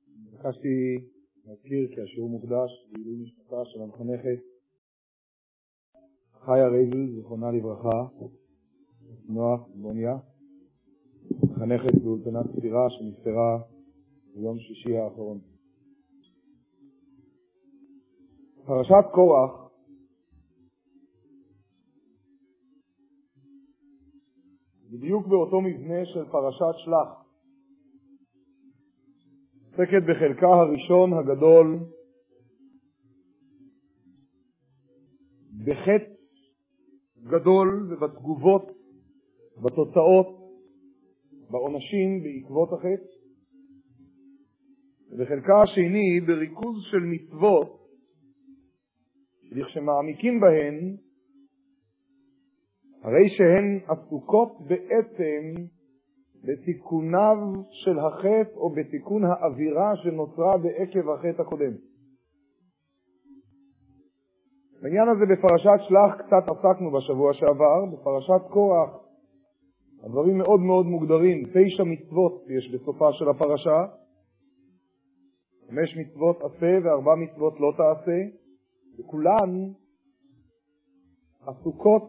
ביקשתי להזכיר כי השיעור מוקדש לעילוי נשמתה של המחנכת חיה רייזל, זכרונה לברכה, נוח בוניה, מחנכת באולפנת ספירה שנפטרה ביום שישי האחרון. פרשת קורח בדיוק באותו מבנה של פרשת שלח, עוסקת בחלקה הראשון הגדול בחטא גדול ובתגובות, בתוצאות, בעונשים בעקבות החטא, ובחלקה השני בריכוז של מצוות שכשמעמיקים בהן הרי שהן עסוקות בעצם בתיקוניו של החטא או בתיקון האווירה שנוצרה בעקב החטא הקודם. בעניין הזה בפרשת שלח קצת עסקנו בשבוע שעבר. בפרשת קורח הדברים מאוד מאוד מוגדרים. 9 מצוות יש בסופה של הפרשה, 5 מצוות עשה ו4 מצוות לא תעשה, וכולן עסוקות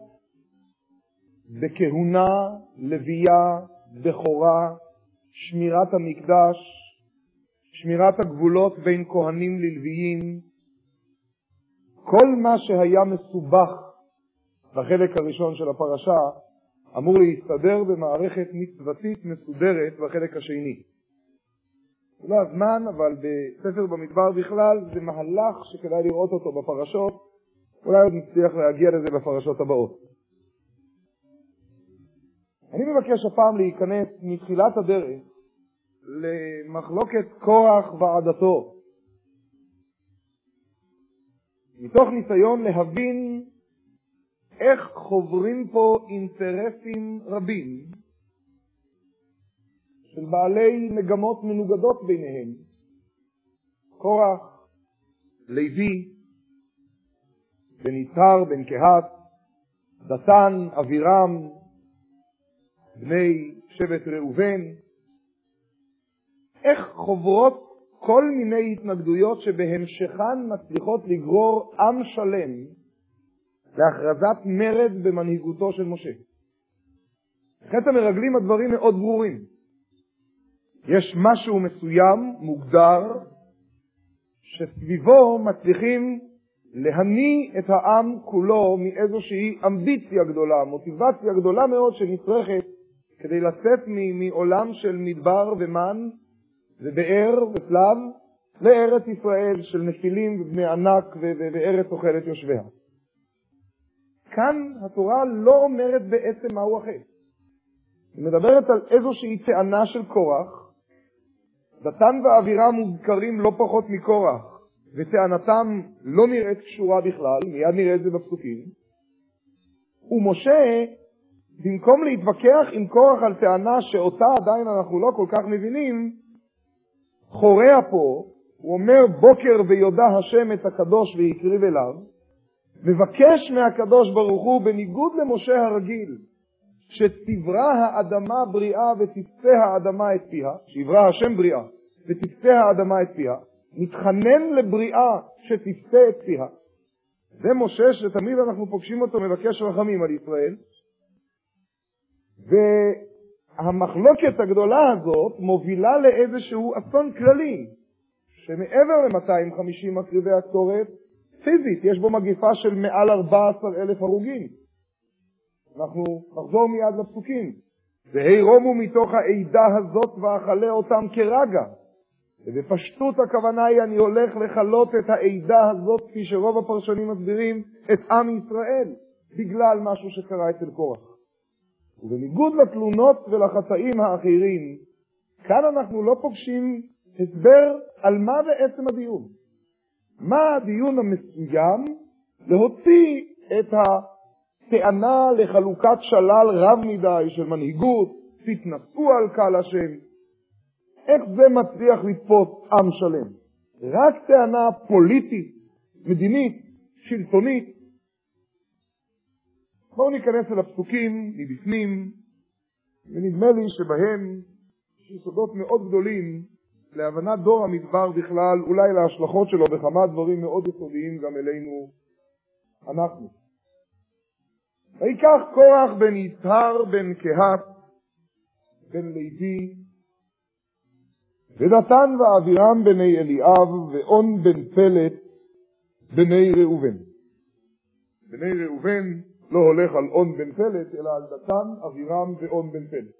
בכהונה, לוויה, בכורה, שמירת המקדש, שמירת הגבולות בין כהנים ללוויים. כל מה שהיה מסובך בחלק הראשון של הפרשה אמור להסתדר במערכת מצוותית מסודרת בחלק השני. לא הזמן, אבל בספר במדבר בכלל זה מהלך שכדאי לראות אותו בפרשות. אולי עוד נצליח להגיע לזה בפרשות הבאות. אני מבקש הפעם להיכנס מתחילת הדרך למחלוקת קורח ועדתו, מתוך ניסיון להבין איך חוברים פה אינטרסים רבים של בעלי מגמות מנוגדות ביניהם. קורח, לוי, בן יצהר, בן קהת, דתן, אבירם, בני שבט ראובן. איך חוברות כל מיני התנגדויות שבהמשכן מצליחות לגרור עם שלם להכרזת מרד במנהיגותו של משה. חטא המרגלים הדברים מאוד ברורים. יש משהו מסוים, מוגדר, שסביבו מצליחים להניא את העם כולו מאיזושהי אמביציה גדולה, מוטיבציה גדולה מאוד שנצרכת כדי לצאת מעולם של מדבר ומן ובאר וצלב לארץ ישראל של נפילים ובני ענק וארץ אוכלת יושביה. כאן התורה לא אומרת בעצם מהו החטא. היא מדברת על איזושהי טענה של קורח. דתן ואבירם מוזכרים לא פחות מקורח, וטענתם לא נראית קשורה בכלל, מיד נראה את זה בפסוקים. ומשה, במקום להתווכח עם קורח על טענה שאותה עדיין אנחנו לא כל כך מבינים, חורע פה, הוא אומר בוקר ויודע השם את הקדוש ויקריב אליו, מבקש מהקדוש ברוך הוא בניגוד למשה הרגיל, שתברא האדמה בריאה ותצפה האדמה את פיה, שיברא השם בריאה ותצפה האדמה את פיה, מתחנן לבריאה שתצפה את פיה. זה משה שתמיד אנחנו פוגשים אותו מבקש רחמים על ישראל. והמחלוקת הגדולה הזאת מובילה לאיזשהו אסון כללי, שמעבר ל-250 מקריבי הקטורת, פיזית יש בו מגיפה של מעל 14,000 הרוגים. אנחנו נחזור מיד לפסוקים. והירומו מתוך העדה הזאת ואכלה אותם כרגע. ובפשטות הכוונה היא אני הולך לחלות את העדה הזאת, כפי שרוב הפרשנים מסבירים, את עם ישראל, בגלל משהו שקרה אצל קורח. ובניגוד לתלונות ולחטאים האחרים, כאן אנחנו לא פוגשים הסבר על מה בעצם הדיון. מה הדיון המסוים? להוציא את הטענה לחלוקת שלל רב מדי של מנהיגות, תתנשאו על קהל השם. איך זה מצליח לתפוס עם שלם? רק טענה פוליטית, מדינית, שלטונית. בואו ניכנס אל הפסוקים מבפנים, ונדמה לי שבהם יש יסודות מאוד גדולים להבנת דור המדבר בכלל, אולי להשלכות שלו בכמה דברים מאוד יסודיים גם אלינו אנחנו. ויקח קורח בן יצהר בן קהת בן לוי ודתן ואבירם בני אליאב ואון בן פלט בני ראובן. בני ראובן לא הולך על און בן פלט אלא על דתן, אבירם ואון בן פלט.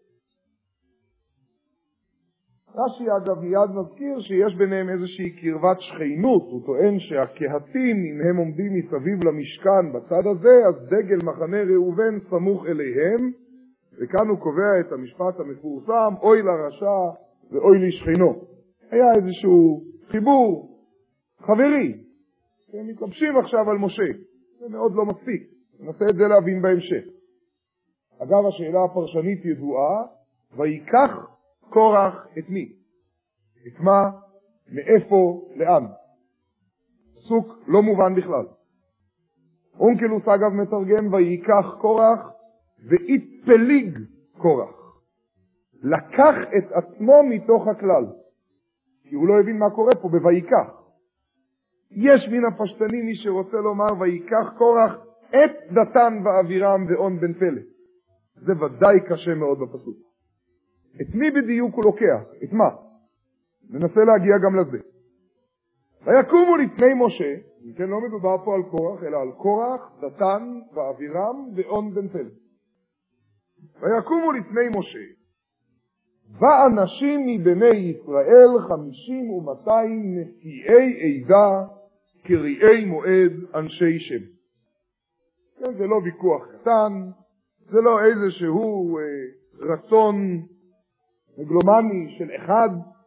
רש"י אגב מיד מזכיר שיש ביניהם איזושהי קרבת שכנות. הוא טוען שהקהתים, אם הם עומדים מסביב למשכן בצד הזה, אז דגל מחנה ראובן סמוך אליהם, וכאן הוא קובע את המשפט המפורסם, אוי לרשע ואוי לשכנו. היה איזשהו חיבור חברי, הם מתלבשים עכשיו על משה, זה מאוד לא מספיק, ננסה את זה להבין בהמשך. אגב, השאלה הפרשנית ידועה, ויקח קורח את מי? את מה? מאיפה? לאן? פסוק לא מובן בכלל. אונקלוס אגב מתרגם, ויקח קורח והתפליג קורח. לקח את עצמו מתוך הכלל. כי הוא לא הבין מה קורה פה בויקח. יש מן הפשטנים מי שרוצה לומר ויקח קורח את דתן ואבירם ואון בן פלט. זה ודאי קשה מאוד בפסוק. את מי בדיוק הוא לוקח? את מה? ננסה להגיע גם לזה. ויקומו לפני משה, כן לא מדובר פה על קורח, אלא על קורח, דתן ואבירם ואון בן פלט. ויקומו לפני משה, ואנשים מבני ישראל 50 ו200 נשיאי עדה, קריאי מועד, אנשי שם. כן, זה לא ויכוח קטן, זה לא איזשהו רצון מגלומני של אחד.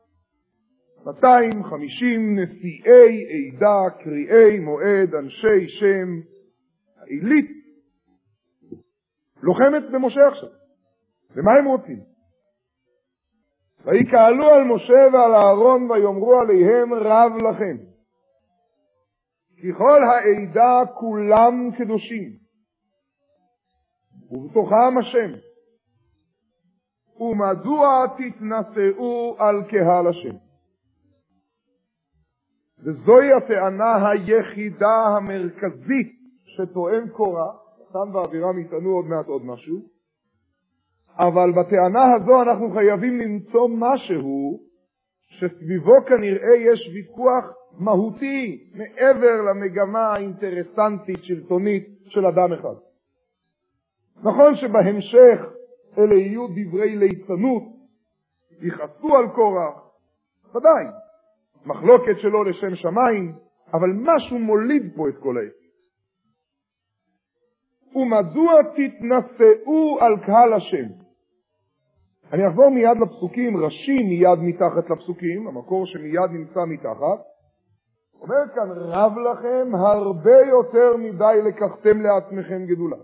250 נשיאי עדה, קריאי מועד, אנשי שם, העילית, לוחמת במשה עכשיו. ומה הם רוצים? ויקהלו על משה ועל אהרון ויאמרו עליהם רב לכם. כי כל העדה כולם קדושים, ובתוכם השם. ומדוע תתנשאו על קהל השם? וזוהי הטענה היחידה המרכזית שטוען קורח, דתן ואבירם יטענו עוד מעט עוד משהו, אבל בטענה הזו אנחנו חייבים למצוא משהו שסביבו כנראה יש ויכוח מהותי מעבר למגמה האינטרסנטית שלטונית של אדם אחד. נכון שבהמשך אלה יהיו דברי ליצנות, יכעסו על קורח, ודאי, מחלוקת שלו לשם שמיים, אבל משהו מוליד פה את כל העץ. ומדוע תתנשאו על קהל השם? אני אחזור מיד לפסוקים, רש"י מיד מתחת לפסוקים, המקור שמיד נמצא מתחת. אומר כאן, רב לכם הרבה יותר מדי לקחתם לעצמכם גדולה.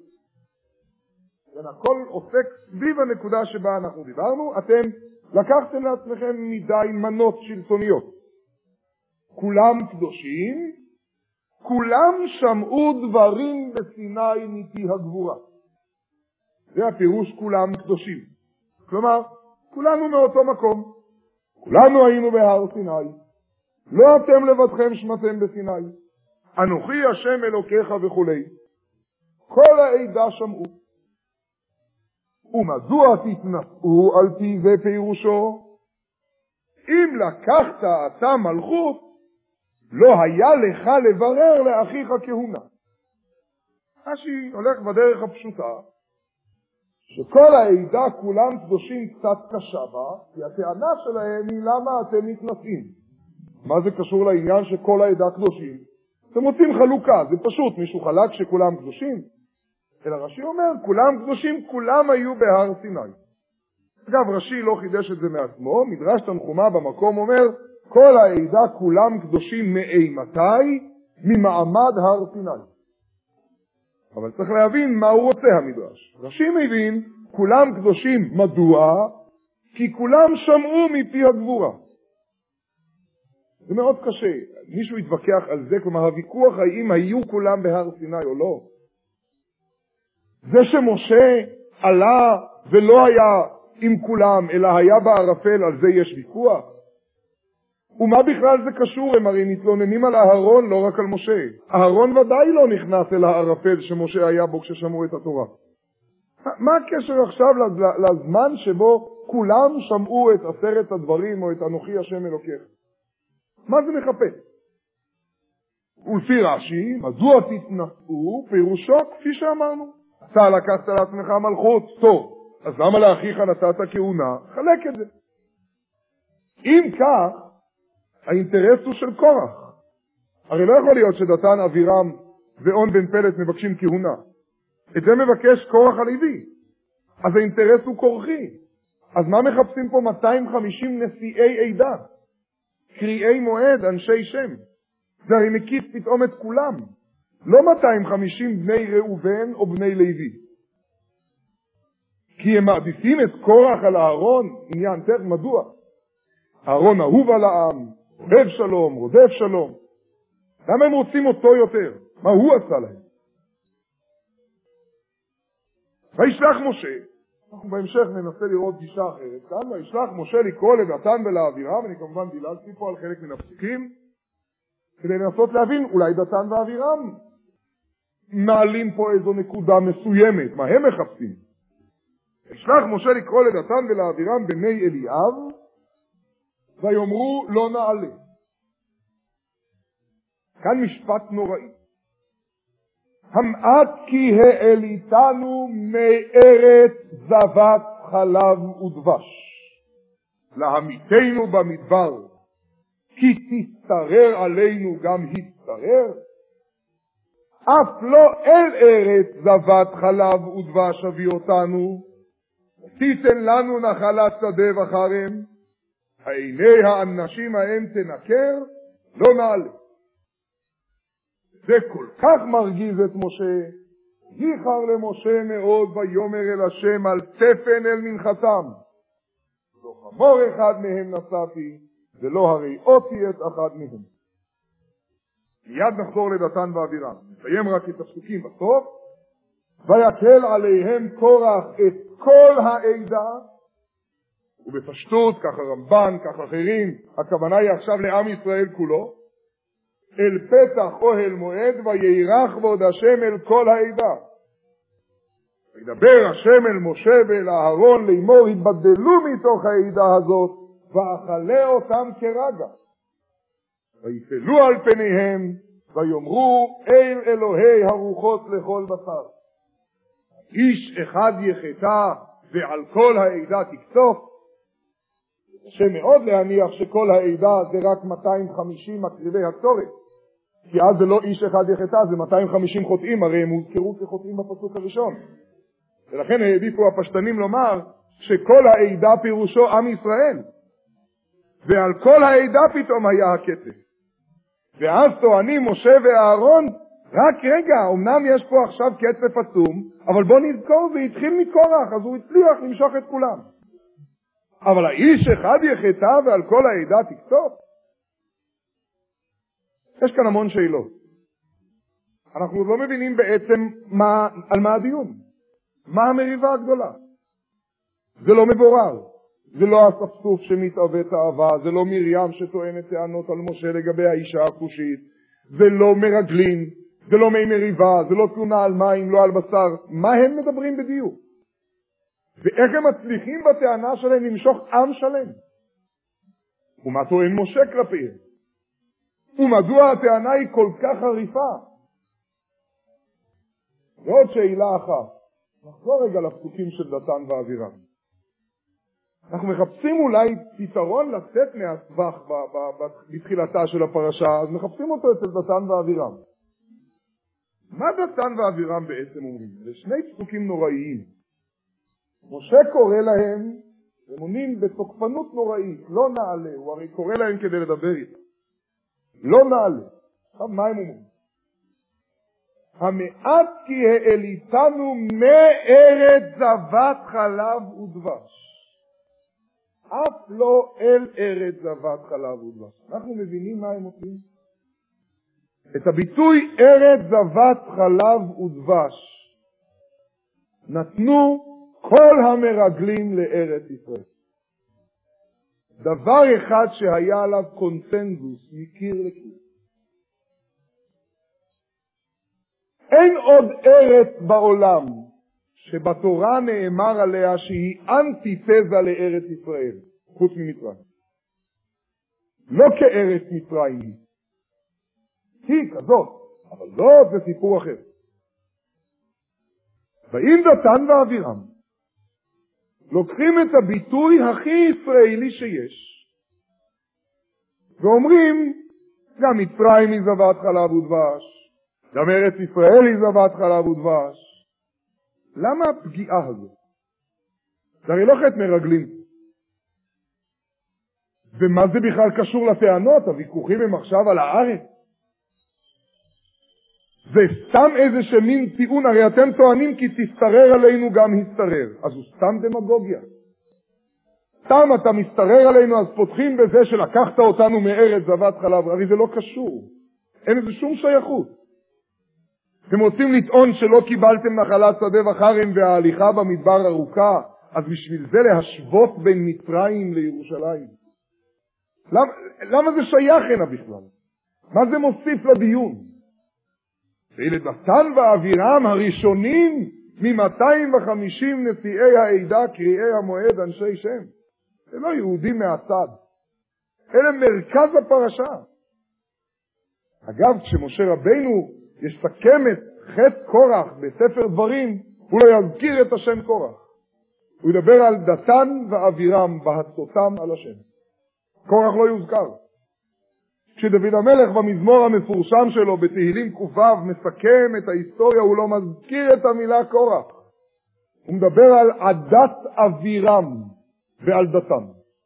הכל עוסק סביב הנקודה שבה אנחנו דיברנו, אתם לקחתם לעצמכם מדי מנות שלטוניות. כולם קדושים, כולם שמעו דברים בסיני מפי הגבורה. זה הפירוש כולם קדושים. כלומר, כולנו מאותו מקום. כולנו היינו בהר סיני. לא אתם לבדכם שמעתם בסיני. אנוכי השם אלוקיך וכו'. כל העדה שמעו. ומדוע תתנשאו על פי זה פירושו? אם לקחת אתה מלכות, לא היה לך לברר לאחיך כהונה. רש"י הולך בדרך הפשוטה, שכל העדה כולם קדושים קצת קשה בה, כי הטענה שלהם היא למה אתם מתנשאים. מה זה קשור לעניין שכל העדה קדושים? אתם רוצים חלוקה, זה פשוט, מישהו חלק שכולם קדושים? אלא רש"י אומר, כולם קדושים, כולם היו בהר סיני. אגב, רש"י לא חידש את זה מעצמו, מדרש תנחומא במקום אומר, כל העדה כולם קדושים מאימתי? ממעמד הר סיני. אבל צריך להבין מה הוא רוצה המדרש. רש"י מבין, כולם קדושים, מדוע? כי כולם שמעו מפי הגבורה. זה מאוד קשה. מישהו יתווכח על זה, כלומר הוויכוח האם היו כולם בהר סיני או לא. זה שמשה עלה ולא היה עם כולם, אלא היה בערפל, על זה יש ויכוח. ומה בכלל זה קשור? הם הרי מתלוננים על אהרון, לא רק על משה. אהרון ודאי לא נכנס אל הערפל שמשה היה בו כששמעו את התורה. מה הקשר עכשיו לזמן שבו כולם שמעו את 10 הדברים או את אנוכי השם אלוקיך? מה זה מחפש? ולפי רש"י, מדוע תתנשאו? פירושו כפי שאמרנו. אתה לקחת לעצמך מלכות, טוב, אז למה לאחיך נתת כהונה? חלק את זה. אם כך, האינטרס הוא של קורח. הרי לא יכול להיות שדתן, אבירם ואון בן פלט מבקשים כהונה. את זה מבקש קורח הלוי. אז האינטרס הוא קורחי. אז מה מחפשים פה 250 נשיאי עדה? קריאי מועד, אנשי שם. זה הרי מקיף פתאום את כולם. לא 250 בני ראובן או בני לוי. כי הם מעדיפים את קורח על אהרון, עניין תך, מדוע? אהרון אהוב על העם, אוהב שלום, רודף שלום. למה הם רוצים אותו יותר? מה הוא עשה להם? וישלח משה, אנחנו בהמשך ננסה לראות גישה אחרת, כאן וישלח משה לקרוא לדתן ולאבירם, אני כמובן דילגתי פה על חלק מן הפסוקים, כדי לנסות להבין, אולי דתן ואבירם מעלים פה איזו נקודה מסוימת, מה הם מחפשים? וישלח משה לקרוא לדתן ולאבירם בני אליאב, ויאמרו לא נעלה. כאן משפט נוראי. המעט כי העליתנו מארץ זבת חלב ודבש, להמיתנו במדבר, כי תשתרר עלינו גם השתרר. אף לא אל ארץ זבת חלב ודבש הביא אותנו, תיתן לנו נחלת שדה וחרם, עיני האנשים ההם תנקר, לא נעלה. זה כל כך מרגיז את משה, ייחר למשה מאוד ויאמר אל השם על תפן אל מנחתם. לא חמור אחד מהם נשאתי, ולא הראיתי את אחד מהם. מיד נחזור לדתן ואבירם. נסיים רק את הפסוקים בסוף. ויקל עליהם קורח את כל העדה, ובפשטות, ככה רמב"ן, ככה אחרים, הכוונה היא עכשיו לעם ישראל כולו, אל פתח אוהל מועד וירח ועוד השם אל כל העדה. וידבר השם אל משה ואל אהרון לאמור, התבדלו מתוך העדה הזאת ואכלה אותם כרגע. ויפלו על פניהם ויאמרו אל אלוהי הרוחות לכל בשר. איש אחד יחטא ועל כל העדה תקצוף. שמאוד להניח שכל העדה זה רק 250 מקריבי הקטורת, כי אז זה לא איש אחד יחטא, זה 250 חוטאים, הרי הם הוזכרו כחוטאים בפסוק הראשון. ולכן העדיפו הפשטנים לומר שכל העדה פירושו עם ישראל, ועל כל העדה פתאום היה הכתף. ואז טוענים משה ואהרון, רק רגע, אמנם יש פה עכשיו כתף עצום, אבל בוא נזכור, זה התחיל מקורח, אז הוא הצליח למשוך את כולם. אבל האיש אחד יחטא ועל כל העדה תקצוף? יש כאן המון שאלות. אנחנו לא מבינים בעצם על מה הדיון. מה המריבה הגדולה? זה לא מבורר. זה לא הספסוף שמתאווה תאווה, זה לא מרים שטוענת טענות על משה לגבי האישה הכושית, זה לא מרגלים, זה לא מי מריבה, זה לא תלונה על מים, לא על בשר. מה הם מדברים בדיוק? ואיך הם מצליחים בטענה שלהם למשוך עם שלם? ומה טוען משה כלפיהם? ומדוע הטענה היא כל כך חריפה? ועוד שאלה אחת, נחזור רגע לפסוקים של דתן ואבירם. אנחנו מחפשים אולי פתרון לצאת מהסבך בתחילתה של הפרשה, אז מחפשים אותו אצל דתן ואבירם. מה דתן ואבירם בעצם אומרים? זה שני פסוקים נוראיים. משה קורא להם, הם עונים בתוקפנות נוראית, לא נעלה, הוא הרי קורא להם כדי לדבר איתם. לא נעלה. עכשיו מה הם אומרים? המעט כי העליתנו מארץ זבת חלב ודבש. אף לא אל ארץ זבת חלב ודבש. אנחנו מבינים מה הם עושים? את הביטוי ארץ זבת חלב ודבש נתנו כל המרגלים לארץ ישראל. דבר אחד שהיה עליו קונצנזוס מקיר לקיר. אין עוד ארץ בעולם שבתורה נאמר עליה שהיא אנטיתזה לארץ ישראל, חוץ ממצרים. לא כארץ מצרים היא כזאת, אבל זאת זה סיפור אחר. באים דתן ואבירם, לוקחים את הביטוי הכי ישראלי שיש, ואומרים, גם מצרים היא זבת חלב ודבש, גם ארץ ישראל היא זבת חלב ודבש. למה הפגיעה הזאת? זה הרי לא חטא מרגלים. ומה זה בכלל קשור לטענות? הוויכוחים הם עכשיו על הארץ. זה סתם איזה שמין טיעון, הרי אתם טוענים כי תסתרר עלינו גם הסתרר. אז הוא סתם דמגוגיה. סתם אתה מסתרר עלינו, אז פותחים בזה שלקחת אותנו מארץ זבת חלב. הרי זה לא קשור. אין איזה שום שייכות. אתם רוצים לטעון שלא קיבלתם נחלת שדה וחרם וההליכה במדבר ארוכה, אז בשביל זה להשוות בין מצרים לירושלים. למה זה שייך הנה בכלל? מה זה מוסיף לדיון? ואלה דתן ואבירם הראשונים מ-250 נשיאי העדה, קריאי המועד, אנשי שם. זה לא יהודים מהצד. אלה מרכז הפרשה. אגב, כשמשה רבינו יסכם את חטא קורח בספר דברים, הוא לא יזכיר את השם קורח. הוא ידבר על דתן ואבירם בהצותם על השם. קורח לא יוזכר. כשדוד המלך במזמור המפורשם שלו בתהילים ק"ו מסכם את ההיסטוריה, הוא לא מזכיר את המילה קורח. הוא מדבר על עדת אבירם ועל דתן.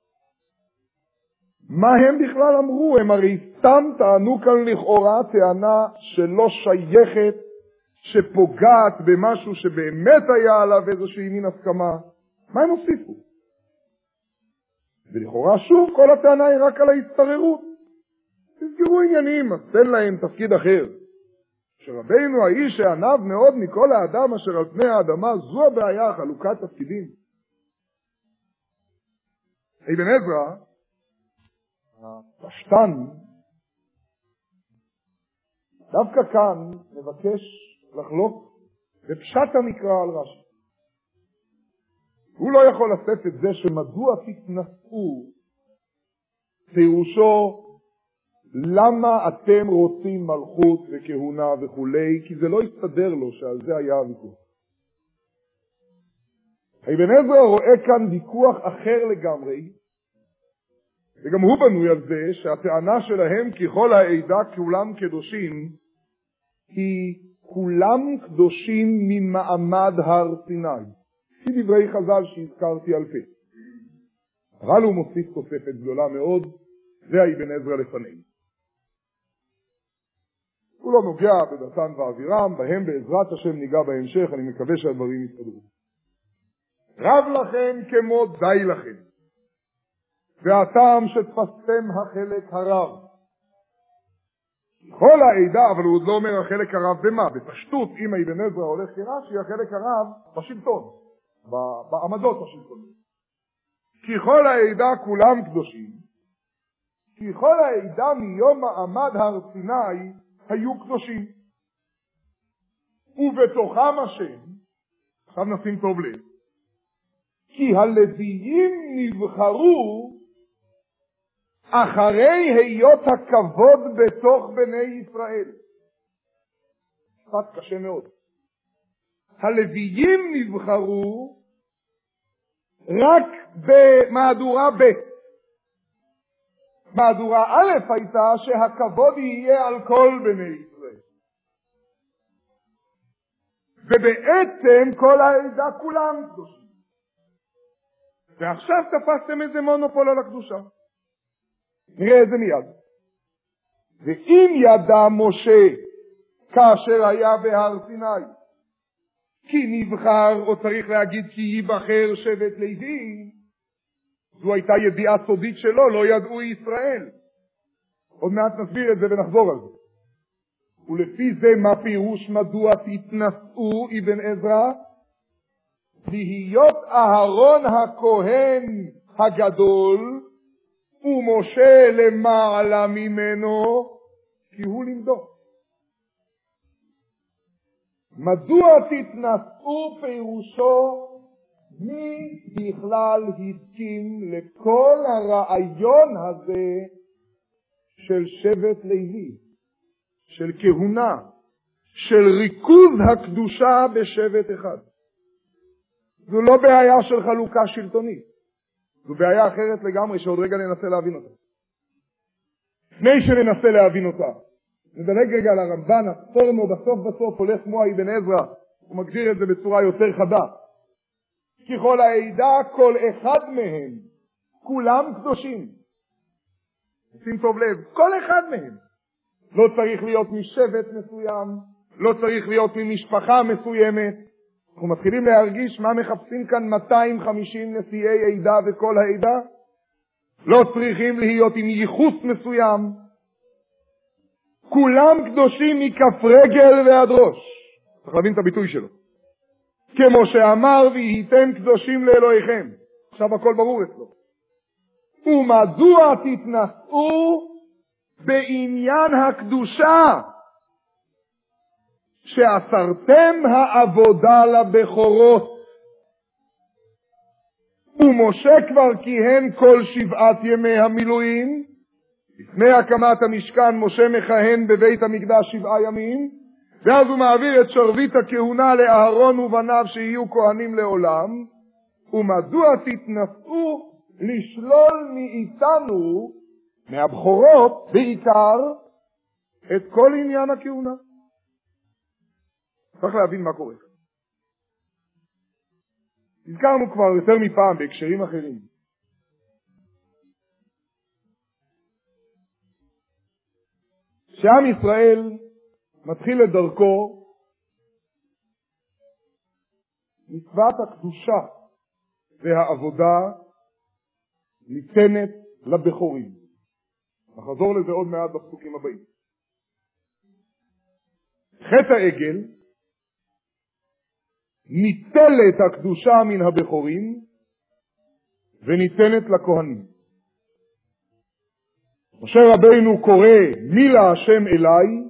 מה הם בכלל אמרו? הם הרי סתם טענו כאן לכאורה טענה שלא שייכת, שפוגעת במשהו שבאמת היה עליו איזושהי מין הסכמה. מה הם הוסיפו? ולכאורה שוב כל הטענה היא רק על ההסתררות. תסגרו עניינים, אז תן להם תפקיד אחר. שרבינו האיש שענב מאוד מכל האדם אשר על פני האדמה, זו הבעיה, חלוקת תפקידים. אבן עזרא, הפשטן, דווקא כאן מבקש לחלוק בפשט המקרא על רש"י. הוא לא יכול לשאת את זה שמדוע תתנשאו, פירושו למה אתם רוצים מלכות וכהונה וכולי, כי זה לא יסתדר לו שעל זה היה הוויכוח. אבן עזרא רואה כאן ויכוח אחר לגמרי, וגם הוא בנוי על זה שהטענה שלהם ככל העדה כולם קדושים, היא כולם קדושים ממעמד הר סיני. לפי דברי חז"ל שהזכרתי על פה. אבל הוא מוסיף תוספת גדולה מאוד, זה אבן עזרא לפנינו. הוא לא נוגע בדתן ואבירם, בהם בעזרת השם ניגע בהמשך, אני מקווה שהדברים יסתדרו. רב לכם כמו די לכם, והטעם שתפסתם החלק הרב. כל העדה, אבל הוא עוד לא אומר החלק הרב במה? בפשטות, אם אבן עזרא הולך כרש"י, החלק הרב בשלטון, בעמדות השלטון. כי כל העדה כולם קדושים, כי כל העדה מיום מעמד הר סיני היו קדושים. ובתוכם השם, עכשיו נשים טוב לב, כי הלוויים נבחרו אחרי היות הכבוד בתוך בני ישראל. קצת קשה מאוד. הלוויים נבחרו רק במהדורה ב'. מהדורה א' הייתה שהכבוד יהיה על כל בני ישראל. ובעצם כל העדה כולם קדושים. ועכשיו תפסתם איזה מונופול על הקדושה. נראה את זה מיד. ואם ידע משה כאשר היה בהר סיני, כי נבחר, או צריך להגיד כי ייבחר שבט לוי, זו הייתה ידיעה סודית שלו, לא ידעו ישראל. עוד מעט נסביר את זה ונחזור על זה. ולפי זה מה פירוש מדוע תתנשאו אבן עזרא? להיות אהרון הכהן הגדול ומשה למעלה ממנו, כי הוא למדו. מדוע תתנשאו פירושו? מי בכלל הסכים לכל הרעיון הזה של שבט לוי, של כהונה, של ריכוז הקדושה בשבט אחד? זו לא בעיה של חלוקה שלטונית, זו בעיה אחרת לגמרי שעוד רגע ננסה להבין אותה. לפני שננסה להבין אותה, נדלג רגע לרמב"ן, הספורנו בסוף הולך כמו אבן עזרא, הוא מגדיר את זה בצורה יותר חדה. ככל העדה כל אחד מהם, כולם קדושים. שים טוב לב, כל אחד מהם. לא צריך להיות משבט מסוים, לא צריך להיות ממשפחה מסוימת. אנחנו מתחילים להרגיש מה מחפשים כאן 250 נשיאי עדה וכל העדה. לא צריכים להיות עם ייחוס מסוים. כולם קדושים מכף רגל ועד ראש. צריך להבין את הביטוי שלו. כמו שאמר והייתם קדושים לאלוהיכם. עכשיו הכל ברור אצלו. ומדוע תתנשאו בעניין הקדושה שאסרתם העבודה לבכורות? ומשה כבר כיהן כל 7 ימי המילואים. לפני הקמת המשכן משה מכהן בבית המקדש 7 ימים, ואז הוא מעביר את שרביט הכהונה לאהרון ובניו שיהיו כהנים לעולם. ומדוע תתנשאו לשלול מאיתנו, מהבכורות בעיקר, את כל עניין הכהונה? צריך להבין מה קורה. הזכרנו כבר יותר מפעם בהקשרים אחרים. שעם ישראל מתחיל את דרכו, מצוות הקדושה והעבודה ניתנת לבכורים. נחזור לזה עוד מעט בפסוקים הבאים. חטא העגל ניטלת הקדושה מן הבכורים וניתנת לכהנים. משה רבינו קורא מי להשם אליי,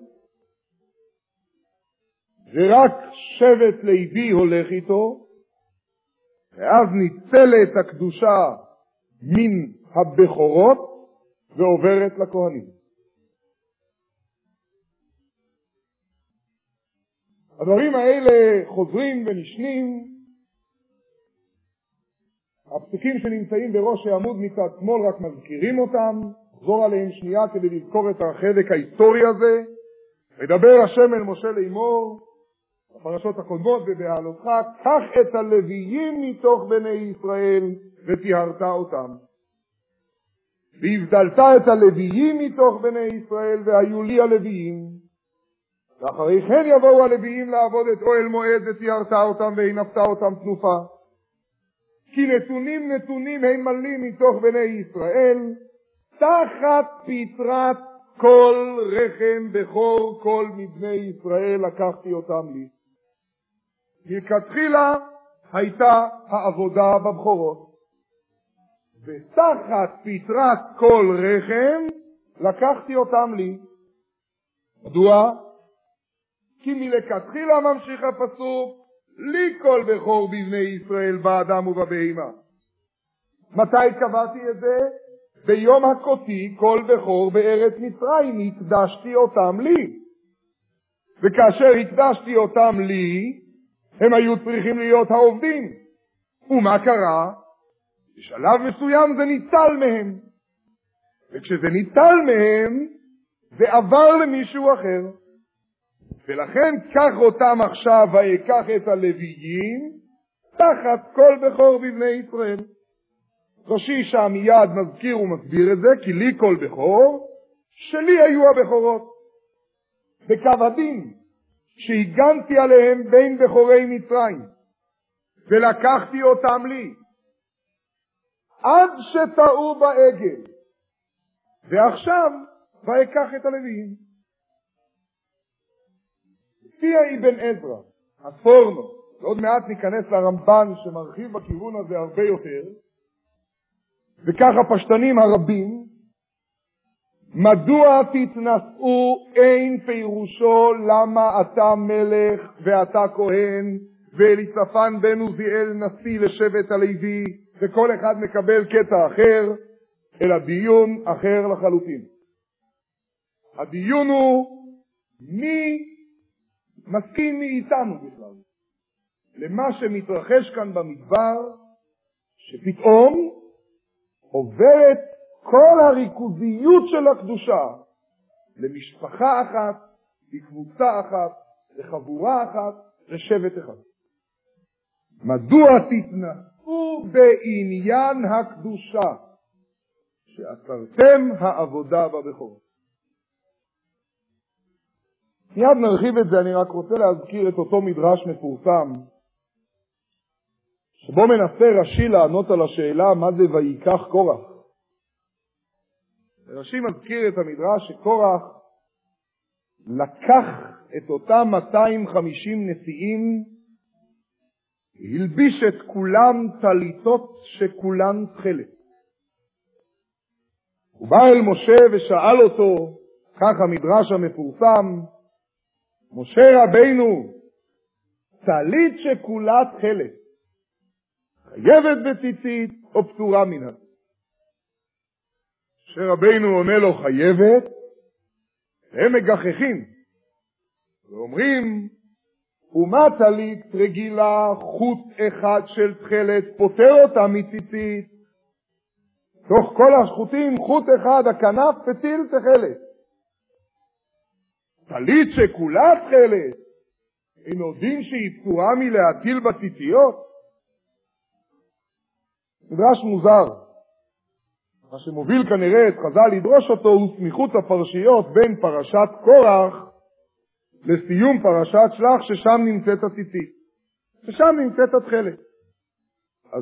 ורק שבט לוי הולך איתו, ואז ניטלת הקדושה מן הבכורות ועוברת לכהנים. הדברים האלה חוזרים ונשנים. הפסוקים שנמצאים בראש העמוד מצד שמאל רק מזכירים אותם, נחזור עליהם שנייה כדי לזכור את החלק ההיסטורי הזה. מדבר השם אל משה לאמור בפרשות הקודמות, ובהעלותך קח את הלוויים מתוך בני ישראל וטיהרת אותם. והבדלת את הלוויים מתוך בני ישראל והיו לי הלוויים. ואחרי כן יבואו הלוויים לעבוד את אוהל מועד וטיהרת אותם והנפת אותם תנופה. כי נתונים הם מלאים מתוך בני ישראל, תחת פטרת כל רחם בכור כל מבני ישראל לקחתי אותם לי. מלכתחילה הייתה העבודה בבכורות, ותחת פטרת כל רחם לקחתי אותם לי. מדוע? כי מלכתחילה ממשיך הפסוק, לי כל בכור בבני ישראל באדם ובבהמה. מתי קבעתי את זה? ביום הכותי כל בכור בארץ מצרים הקדשתי אותם לי. וכאשר הקדשתי אותם לי, הם היו צריכים להיות העובדים. ומה קרה? בשלב מסוים זה ניטל מהם. וכשזה ניטל מהם, זה עבר למישהו אחר. ולכן קח אותם עכשיו ויקח את הלוויים תחת כל בכור בבני ישראל. רש"י שם מיד מזכיר ומסביר את זה, כי לי כל בכור, שלי היו הבכורות. בקו הדין שהגנתי עליהם בין בכורי מצרים ולקחתי אותם לי עד שטעו בעגל, ועכשיו ויקח את הלוויים. לפי אבן עזרא, הספורנו, ועוד מעט ניכנס לרמב"ן שמרחיב בכיוון הזה הרבה יותר, וכך הפשטנים הרבים מדוע תתנשאו אין פירושו למה אתה מלך ואתה כהן ואליצפן בן עוזיאל נשיא לשבט הלוי וכל אחד מקבל קטע אחר, אלא דיון אחר לחלוטין. הדיון הוא מי מסכים מאיתנו בכלל למה שמתרחש כאן במדבר, שפתאום עוברת כל הריכוזיות של הקדושה למשפחה אחת, לקבוצה אחת, לחבורה אחת, לשבט אחד. מדוע תתנשאו בעניין הקדושה שעצרתם העבודה בבכורות? מיד נרחיב את זה, אני רק רוצה להזכיר את אותו מדרש מפורסם שבו מנסה רש"י לענות על השאלה מה זה ויקח קורח. רש"י מזכיר את המדרש שקורח לקח את אותם 250 נשיאים, הלביש את כולם טליתות שכולן תכלת. הוא בא אל משה ושאל אותו, כך המדרש המפורסם, משה רבינו, טלית שכולה תכלת, חייבת בציצית או פטורה מן? משה רבינו עונה לו חייבת, הם מגחכים ואומרים, ומה טלית רגילה חוט אחד של תכלת פותר אותה מציצית? תוך כל החוטים חוט אחד, הכנף פתיל תכלת. טלית שכולה תכלת, הם יודעים שהיא פטורה מלהטיל בציציות? מדרש מוזר. מה שמוביל כנראה את חז"ל לדרוש אותו הוא סמיכות הפרשיות בין פרשת קורח לסיום פרשת שלח, ששם נמצאת הציצית, ששם נמצאת התכלת. אז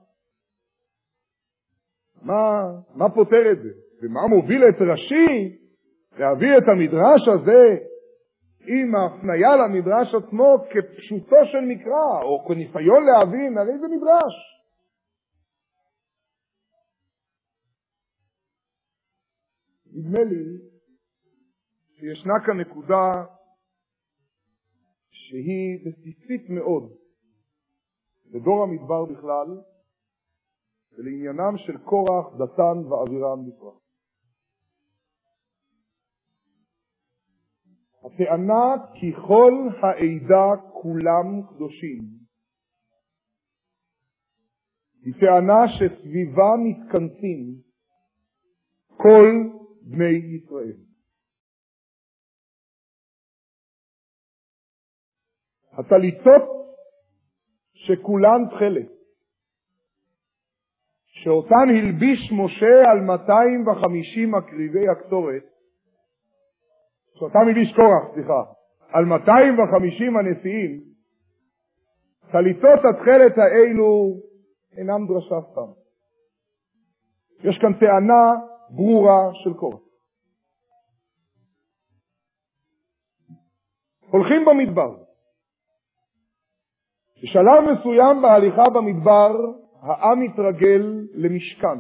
מה פותר את זה? ומה מוביל את רש"י להביא את המדרש הזה עם ההפניה למדרש עצמו כפשוטו של מקרא, או כניסיון להבין, הרי זה מדרש. נדמה לי שישנה כאן נקודה שהיא בסיסית מאוד לדור המדבר בכלל, ולעניינם של קורח, דתן ואבירם בפרט. הטענה כי כל העדה כולם קדושים היא טענה שסביבה מתכנסים כל בני ישראל. הטליתות שכולן תכלת, שאותן הלביש משה על 250 מקריבי הקטורת, שאותם הלביש קורח, על 250 הנשיאים, טליתות התכלת האלו אינם דרשה סתם. יש כאן טענה ברורה של קורח. הולכים במדבר. בשלב מסוים בהליכה במדבר, העם מתרגל למשכן.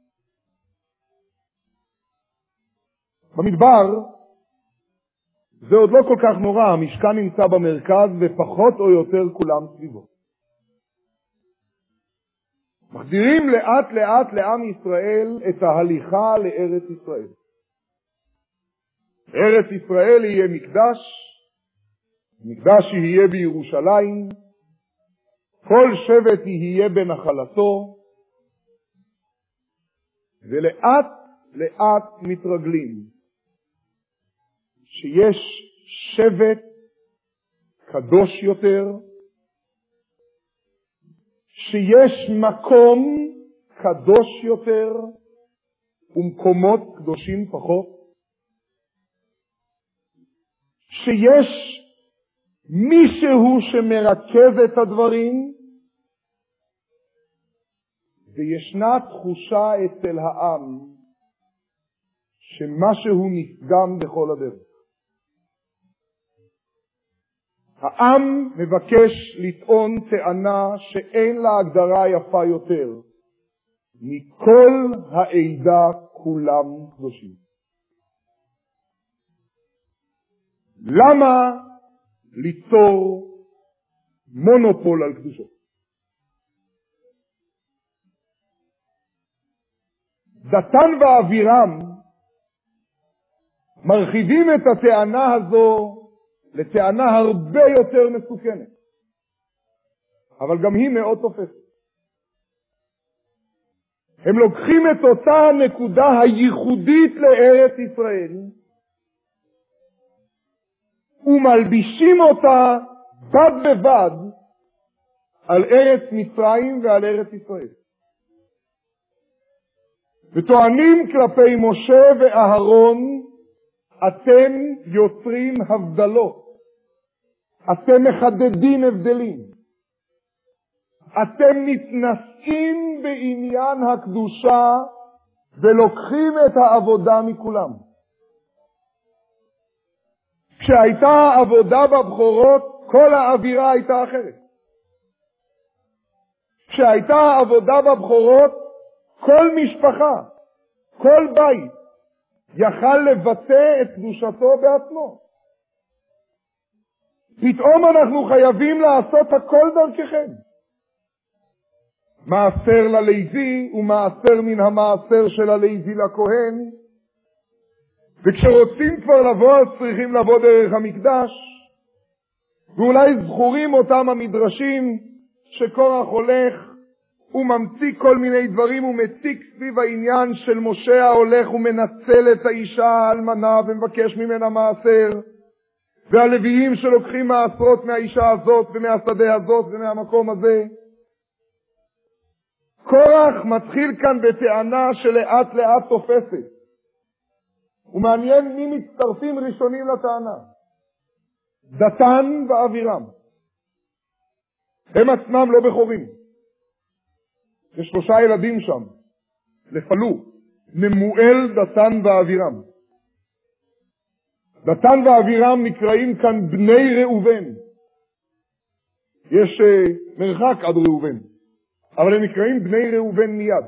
במדבר זה עוד לא כל כך נורא, המשכן נמצא במרכז ופחות או יותר כולם סביבו. מחדירים לאט לאט לעם ישראל את ההליכה לארץ ישראל. ארץ ישראל יהיה מקדש, מקדש יהיה בירושלים, כל שבט יהיה בנחלתו, ולאט לאט מתרגלים שיש שבט קדוש יותר, שיש מקום קדוש יותר ומקומות קדושים פחות, שיש מישהו שמרכז את הדברים, וישנה תחושה אצל העם שמשהו נפגם בכל הדרך. העם מבקש לטעון טענה שאין לה הגדרה יפה יותר, מכל העדה כולם קדושים. למה ליצור מונופול על קדושות? דתן ואבירם מרחיבים את הטענה הזו לטענה הרבה יותר מסוכנת, אבל גם היא מאוד תופסת. הם לוקחים את אותה הנקודה הייחודית לארץ ישראל ומלבישים אותה בד בבד על ארץ מצרים ועל ארץ ישראל. וטוענים כלפי משה ואהרון, אתם יוצרים הבדלות, אתם מחדדים הבדלים, אתם מתנשאים בעניין הקדושה ולוקחים את העבודה מכולם. כשהייתה עבודה בבחורות, כל האווירה הייתה אחרת. כשהייתה עבודה בבחורות, כל משפחה, כל בית, יכל לבטא את קדושתו בעצמו. פתאום אנחנו חייבים לעשות הכל דרככם. מעשר ללוי ומעשר מן המעשר של הלוי לכהן, וכשרוצים כבר לבוא אז צריכים לבוא דרך המקדש, ואולי זכורים אותם המדרשים שקורח הולך וממציא כל מיני דברים ומציק סביב העניין של משה ההולך ומנצל את האישה האלמנה ומבקש ממנה מעשר, והלוויים שלוקחים מעשרות מהאישה הזאת ומהשדה הזאת ומהמקום הזה. קורח מתחיל כאן בטענה שלאט לאט תופסת, ומעניין מי מצטרפים ראשונים לטענה, דתן ואבירם. הם עצמם לא בכורים, יש 3 ילדים שם, לפלו, נמואל, דתן ואבירם. דתן ואבירם נקראים כאן בני ראובן. יש מרחק עד ראובן, אבל הם נקראים בני ראובן מיד.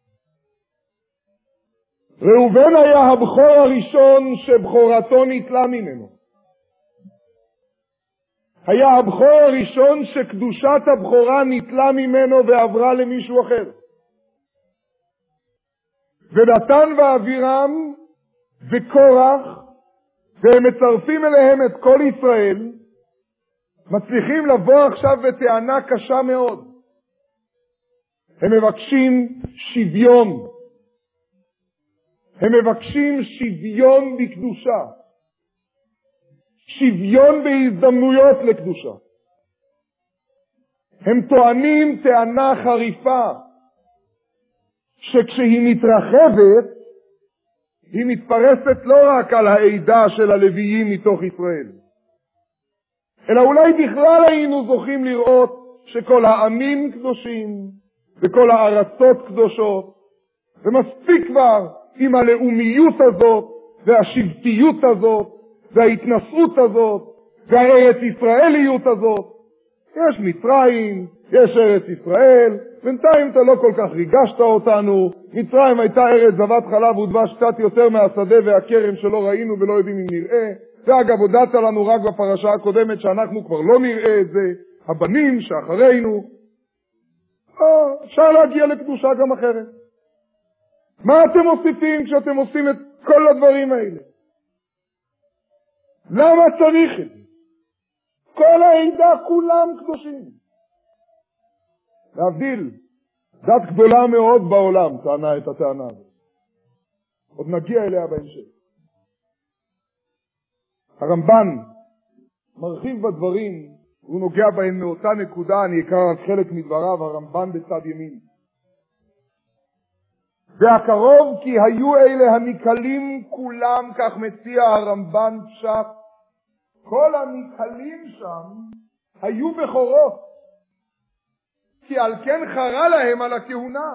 ראובן היה הבכור הראשון שבכורתו ניטלה ממנו. היה הבכור הראשון שקדושת הבכורה ניטלה ממנו ועברה למישהו אחר. ודתן ואבירם וקורח, והם מצרפים אליהם את כל ישראל, מצליחים לבוא עכשיו בטענה קשה מאוד. הם מבקשים שוויון. הם מבקשים שוויון בקדושה. שוויון בהזדמנויות לקדושה. הם טוענים טענה חריפה, שכשהיא מתרחבת, היא מתפרסת לא רק על העדה של הלוויים מתוך ישראל, אלא אולי בכלל היינו זוכים לראות שכל העמים קדושים, וכל הארצות קדושות, ומספיק כבר עם הלאומיות הזאת, והשבטיות הזאת, וההתנשאות הזאת, והארץ ישראליות הזאת. יש מצרים, יש ארץ ישראל, בינתיים אתה לא כל כך ריגשת אותנו. מצרים הייתה ארץ זבת חלב ודבש, קצת יותר מהשדה והכרם שלא ראינו ולא יודעים אם נראה. ואגב, הודעת לנו רק בפרשה הקודמת שאנחנו כבר לא נראה את זה, הבנים שאחרינו. אפשר להגיע לקדושה גם אחרת. מה אתם מוסיפים כשאתם עושים את כל הדברים האלה? למה צריך את זה? כל העדה כולם קדושים. להבדיל, דת גדולה מאוד בעולם טענה את הטענה הזאת. עוד נגיע אליה בהמשך. הרמב"ן מרחיב בדברים, הוא נוגע בהם מאותה נקודה, אני אקרא רק חלק מדבריו, הרמב"ן בצד ימין. והקרוב כי היו אלה הניקלים כולם, כך מציע הרמב"ן פשט, כל הניקלים שם היו בכורות, כי על כן חרה להם על הכהונה.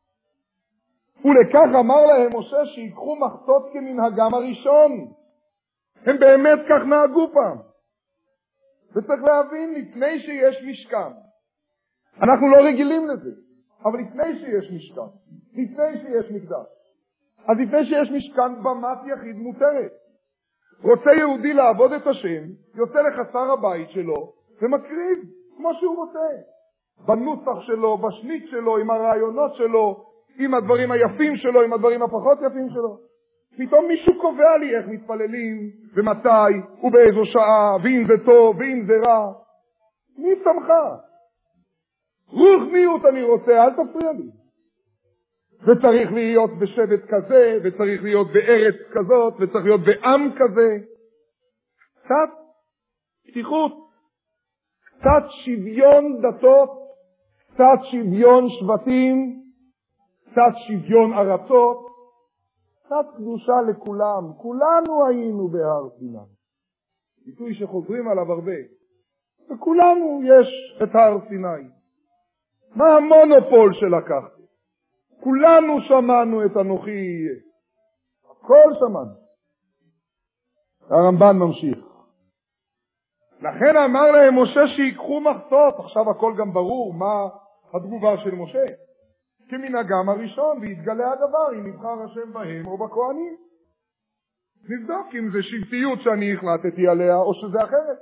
ולכך אמר להם משה שיקחו מחטות כמנהגם הראשון. הם באמת כך נהגו פעם. וצריך להבין, לפני שיש משכן, אנחנו לא רגילים לזה, אבל לפני שיש משכן, לפני שיש מקדש, אז לפני שיש משכן במת יחיד מותרת. רוצה יהודי לעבוד את השם, יוצא לחצר הבית שלו, ומקריב כמו שהוא רוצה. בנוסח שלו, בשנית שלו, עם הרעיונות שלו, עם הדברים היפים שלו, עם הדברים הפחות יפים שלו. פתאום מישהו קובע לי איך מתפללים, ומתי, ובאיזו שעה, ואם זה טוב, ואם זה רע. מי שמך? רוחניות אני רוצה, אל תפריע לי. וצריך להיות בשבט כזה, וצריך להיות בארץ כזאת, וצריך להיות בעם כזה. קצת פתיחות, קצת שוויון דתות, קצת שוויון שבטים, קצת שוויון ארצות, קצת קדושה לכולם. כולנו היינו בהר סיני. ביטוי שחוזרים עליו הרבה. וכולנו יש את הר סיני. מה המונופול שלקחת? כולנו שמענו את אנוכי יהיה. הכל שמענו. הרמב"ן ממשיך. לכן אמר להם משה שיקחו מחצות. עכשיו הכל גם ברור מה התגובה של משה. כמנהגם הראשון, והתגלה הדבר אם נבחר השם בהם או בכהנים. נבדוק אם זה שבטיות שאני החלטתי עליה או שזה אחרת.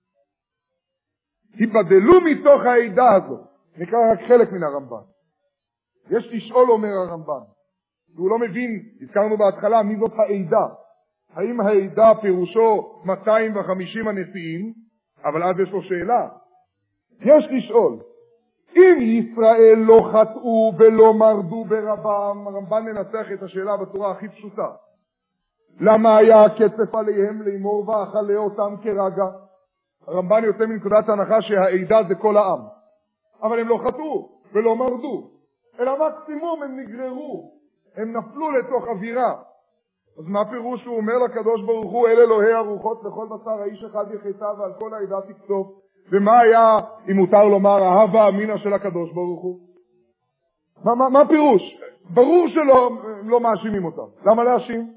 היבדלו מתוך העדה הזאת. נקרא רק חלק מן הרמב"ן. יש לשאול, אומר הרמב"ן, והוא לא מבין, הזכרנו בהתחלה, מי זאת העדה. האם העדה פירושו 250 הנשיאים, אבל אז יש לו שאלה. יש לשאול, אם ישראל לא חטאו ולא מרדו ברבם, הרמב"ן מנסח את השאלה בצורה הכי פשוטה. למה היה הקצף עליהם לאמור ואכלה אותם כרגע? הרמב"ן יוצא מנקודת ההנחה שהעדה זה כל העם. אבל הם לא חטאו ולא מרדו. אלא מקסימום הם נגררו, הם נפלו לתוך אווירה. אז מה פירוש הוא אומר לקדוש ברוך הוא, אל אלוהי הרוחות לכל בשר האיש אחד יחטא ועל כל העדה תקצוף. ומה היה, אם מותר לומר, ההווה אמינה של הקדוש ברוך הוא? מה פירוש? ברור שלא מאשימים אותם. למה להאשים?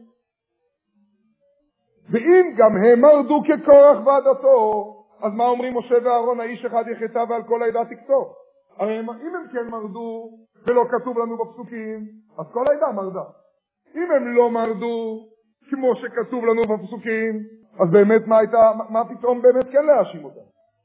ואם גם הם מרדו כקורח ועדתו, אז מה אומרים משה ואהרון, האיש אחד יחטא ועל כל העדה תקצוף? הרי אם הם כן מרדו ולא כתוב לנו בפסוקים, אז כל העדה מרדה. אם הם לא מרדו כמו שכתוב לנו בפסוקים, אז באמת מה פתאום באמת כן להאשים אותם?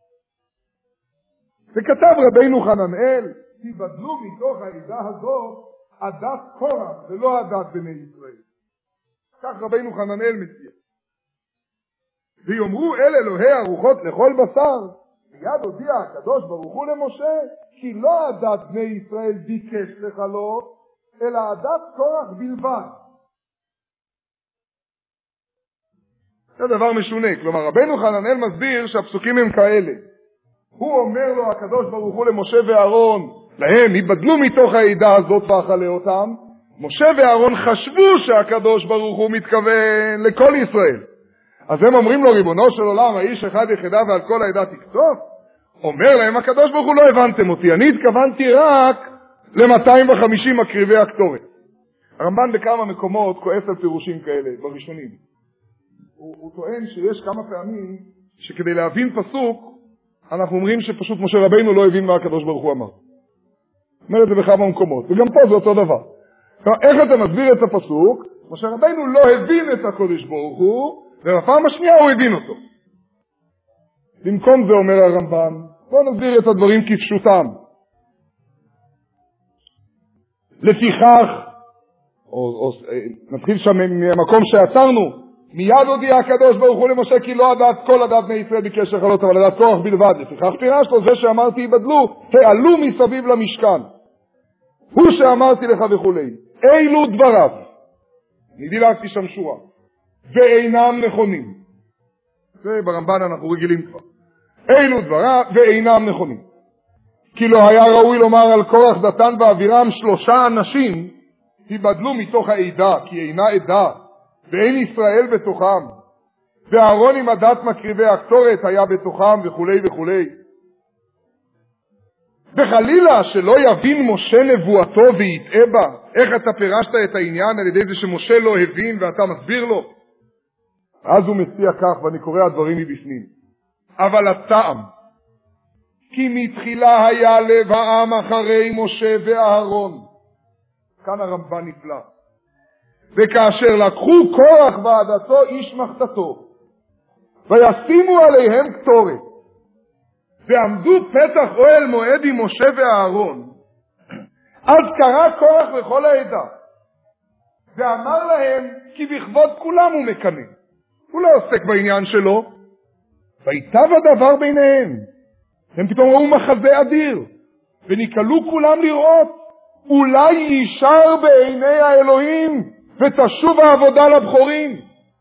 וכתב רבינו חננאל, תיבדלו מתוך העדה הזאת עדת קורח ולא עדת בני ישראל. כך רבינו חננאל מציע. ויאמרו אל אלוהי הרוחות לכל בשר, מיד הודיע הקדוש ברוך הוא למשה, כי לא עדת בני ישראל ביקש לכלות, אלא עדת קורח בלבד. זה דבר משונה, כלומר רבינו חננאל מסביר שהפסוקים הם כאלה. הוא אומר לו הקדוש ברוך הוא למשה ואהרון, להם היבדלו מתוך העדה הזאת ואכלה אותם. משה ואהרון חשבו שהקדוש ברוך הוא מתכוון לכל ישראל. אז הם אומרים לו, ריבונו של עולם, האיש אחד יחדה ועל כל העדה תקצוף? אומר להם הקדוש ברוך הוא, לא הבנתם אותי, אני התכוונתי רק ל-250 מקריבי הקטורת. הרמב"ן בכמה מקומות כועס על פירושים כאלה, בראשונים. הוא טוען שיש כמה פעמים שכדי להבין פסוק, אנחנו אומרים שפשוט משה רבינו לא הבין מה הקדוש ברוך הוא אמר. אומר את זה בכמה מקומות, וגם פה זה אותו דבר. איך אתה מסביר את הפסוק? משה רבינו לא הבין את הקדוש ברוך הוא, ובפעם השנייה הוא הבין אותו. במקום זה אומר הרמב"ן, בוא נסביר את הדברים כפשוטם. לפיכך, נתחיל שם מהמקום שעצרנו, מיד הודיע הקדוש ברוך הוא למשה כי לא עדת כל עדת בני ישראל ביקש לכלות, אבל עדת קורח בלבד. לפיכך פירש לו, זה שאמרתי יבדלו, העלו מסביב למשכן. הוא שאמרתי לך וכולי. אילו דבריו, אני דילגתי שם שורה, ואינם נכונים. זה ברמב"ן אנחנו רגילים כבר. אילו דבריו ואינם נכונים. כי לא היה ראוי לומר על קורח דתן ואבירם 3 אנשים היבדלו מתוך העדה, כי אינה עדה, ואין ישראל בתוכם. ואהרון עם עדת מקריבי הקטורת היה בתוכם וכולי וכולי. וחלילה שלא יבין משה נבואתו ויטעה בה. איך אתה פירשת את העניין על ידי זה שמשה לא הבין ואתה מסביר לו? אז הוא מציע כך, ואני קורא הדברים מבפנים. אבל הטעם, כי מתחילה היה לב העם אחרי משה ואהרון. כאן הרמב"ן נפלא. וכאשר לקחו קורח ועדתו איש מחתתו, וישימו עליהם קטורת, ועמדו פתח אוהל מועד עם משה ואהרון, אז קרא קורח לכל העדה, ואמר להם כי בכבוד כולם הוא מקנא, הוא לא עוסק בעניין שלו. ויטב הדבר ביניהם, הם פתאום ראו מחזה אדיר, וניקלו כולם לראות, אולי יישר בעיני האלוהים, ותשוב העבודה לבחורים.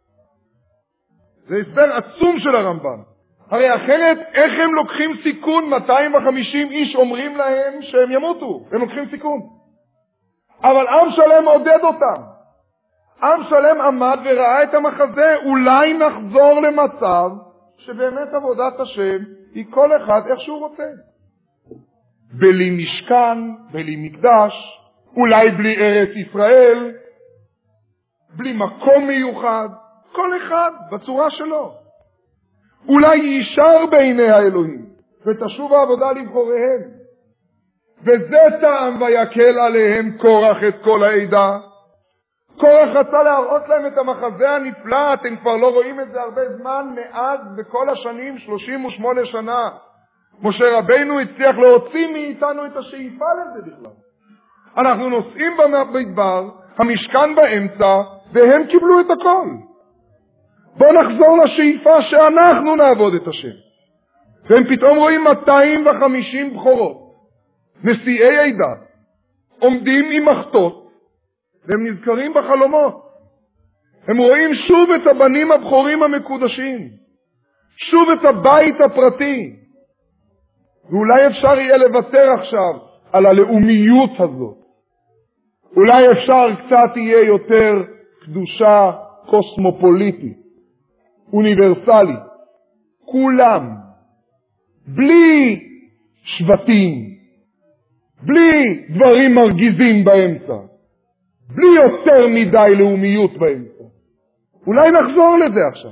זה הסבר עצום של הרמב"ן. הרי אחרת, איך הם לוקחים סיכון? 250 איש אומרים להם שהם ימותו, הם לוקחים סיכון. אבל עם שלם עודד אותם. עם שלם עמד וראה את המחזה, אולי נחזור למצב שבאמת עבודת השם היא כל אחד איך שהוא רוצה. בלי משכן, בלי מקדש, אולי בלי ארץ ישראל, בלי מקום מיוחד, כל אחד בצורה שלו. אולי יישר בעיני האלוהים, ותשוב העבודה לבחוריהם. וזה טעם ויקל עליהם קורח את כל העדה. קורח רצה להראות להם את המחזה הנפלא, אתם כבר לא רואים את זה הרבה זמן, מאז בכל השנים, 38 שנה. משה רבינו הצליח להוציא מאיתנו את השאיפה לזה בכלל. אנחנו נוסעים במדבר, המשכן באמצע, והם קיבלו את הכל. בואו נחזור לשאיפה שאנחנו נעבוד את השם. והם פתאום רואים 250 בחורות, נשיאי עדה, עומדים עם מחתות, והם נזכרים בחלומות. הם רואים שוב את הבנים הבחורים המקודשים, שוב את הבית הפרטי. ואולי אפשר יהיה לוותר עכשיו על הלאומיות הזאת. אולי אפשר קצת יהיה יותר קדושה קוסמופוליטית, אוניברסלית. כולם, בלי שבטים, בלי דברים מרגיזים באמצע, בלי יותר מדי לאומיות באמצע. אולי נחזור לזה עכשיו.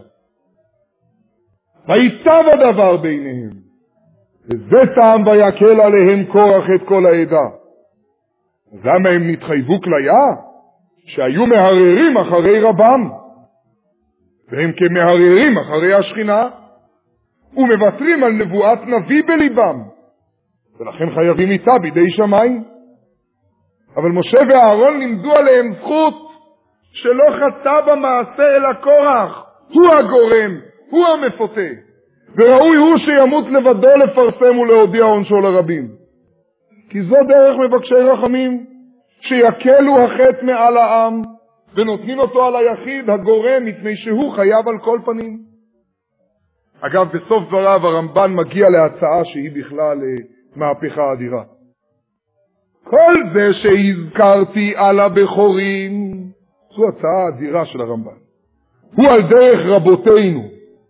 ויטב הדבר ביניהם, וזה טעם ויקל עליהם קורח את כל העדה. אז למה הם נתחייבו כליה? שהיו מהררים אחרי רבם, והם כמהררים אחרי השכינה, ומוותרים על נבואת נביא בליבם, ולכן חייבים איתה בידי שמיים. אבל משה ואהרון לימדו עליהם זכות שלא חטא במעשה אלא קורח, הוא הגורם, הוא המפתה, וראוי הוא שימות לבדו לפרסם ולהודיע עונשו לרבים. כי זו דרך מבקשי רחמים, שיקלו החטא מעל העם, ונותנים אותו על היחיד הגורם, מפני שהוא חייב על כל פנים. אגב, בסוף דבריו הרמב"ן מגיע להצעה שהיא בכלל מהפכה אדירה. כל זה שהזכרתי על הבחורים, זו הצעה אדירה של הרמב"ן, הוא על דרך רבותינו.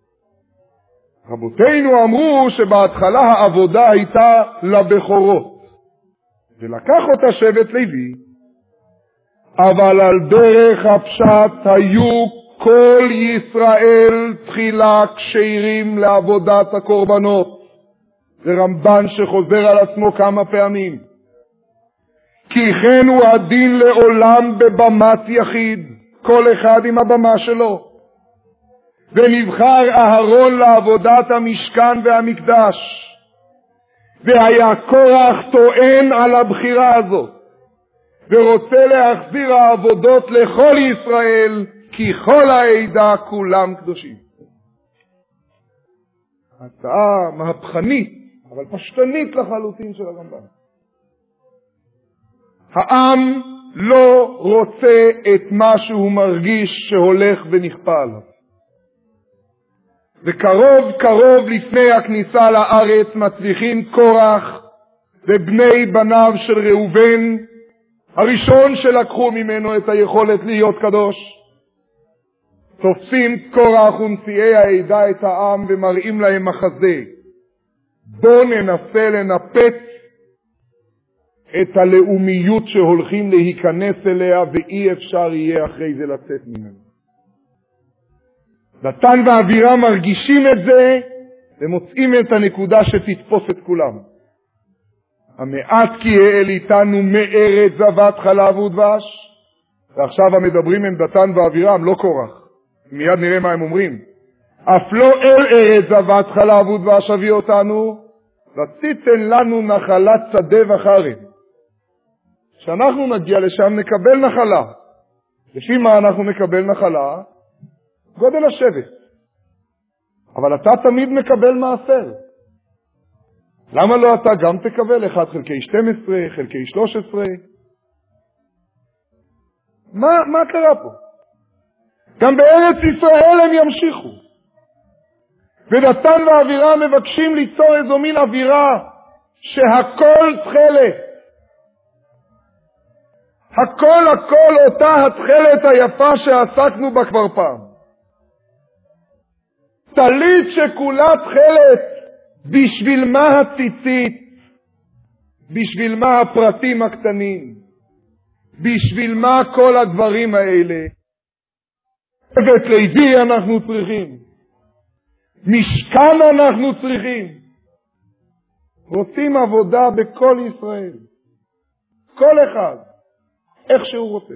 רבותינו אמרו שבהתחלה העבודה הייתה לבחורות, ולקח אותה שבט לוי, אבל על דרך הפשט היו כל ישראל תחילה כשירים לעבודת הקורבנות. זה רמב"ן שחוזר על עצמו כמה פעמים. כי כן הוא הדין לעולם בבמת יחיד, כל אחד עם הבמה שלו. ונבחר אהרון לעבודת המשכן והמקדש. והיה קורח טוען על הבחירה הזאת, ורוצה להחזיר העבודות לכל ישראל, כי כל העדה כולם קדושים. הצעה מהפכנית, אבל פשטנית לחלוטין של הרמב"ן. העם לא רוצה את מה שהוא מרגיש שהולך ונכפה עליו. וקרוב קרוב לפני הכניסה לארץ מצליחים קורח ובני בניו של ראובן, הראשון שלקחו ממנו את היכולת להיות קדוש. תופסים קורח ונשיאי העדה את העם ומראים להם מחזה. בוא ננסה לנפץ את הלאומיות שהולכים להיכנס אליה, ואי אפשר יהיה אחרי זה לצאת ממנו. נתן ואבירה מרגישים את זה, ומוצאים את הנקודה שתתפוס את כולם. המעט כי העליתנו מארץ זבת חלב ודבש, ועכשיו המדברים הם דתן ואבירם, לא קורח. מיד נראה מה הם אומרים. אף לא אל ארץ זבת חלב ודבש אביא אותנו, ותיתן לנו נחלת שדה וחרב. כשאנחנו נגיע לשם נקבל נחלה. לפי מה אנחנו נקבל נחלה? גודל השבט. אבל אתה תמיד מקבל מעשר. למה לא אתה גם תקבל 1 חלקי 12, חלקי 13? מה קרה פה? גם בארץ ישראל הם ימשיכו. ודתן ואבירם מבקשים ליצור איזו מין אווירה שהכל תחלת. הכל אותה התחלת היפה שעסקנו בה כבר פעם. טלית שכולה תחלת, בשביל מה הציצית? בשביל מה הפרטים הקטנים? בשביל מה כל הדברים האלה? שבט לוי אנחנו צריכים. משכן אנחנו צריכים. רוצים עבודה בכל ישראל. כל אחד. איך שהוא רוצה.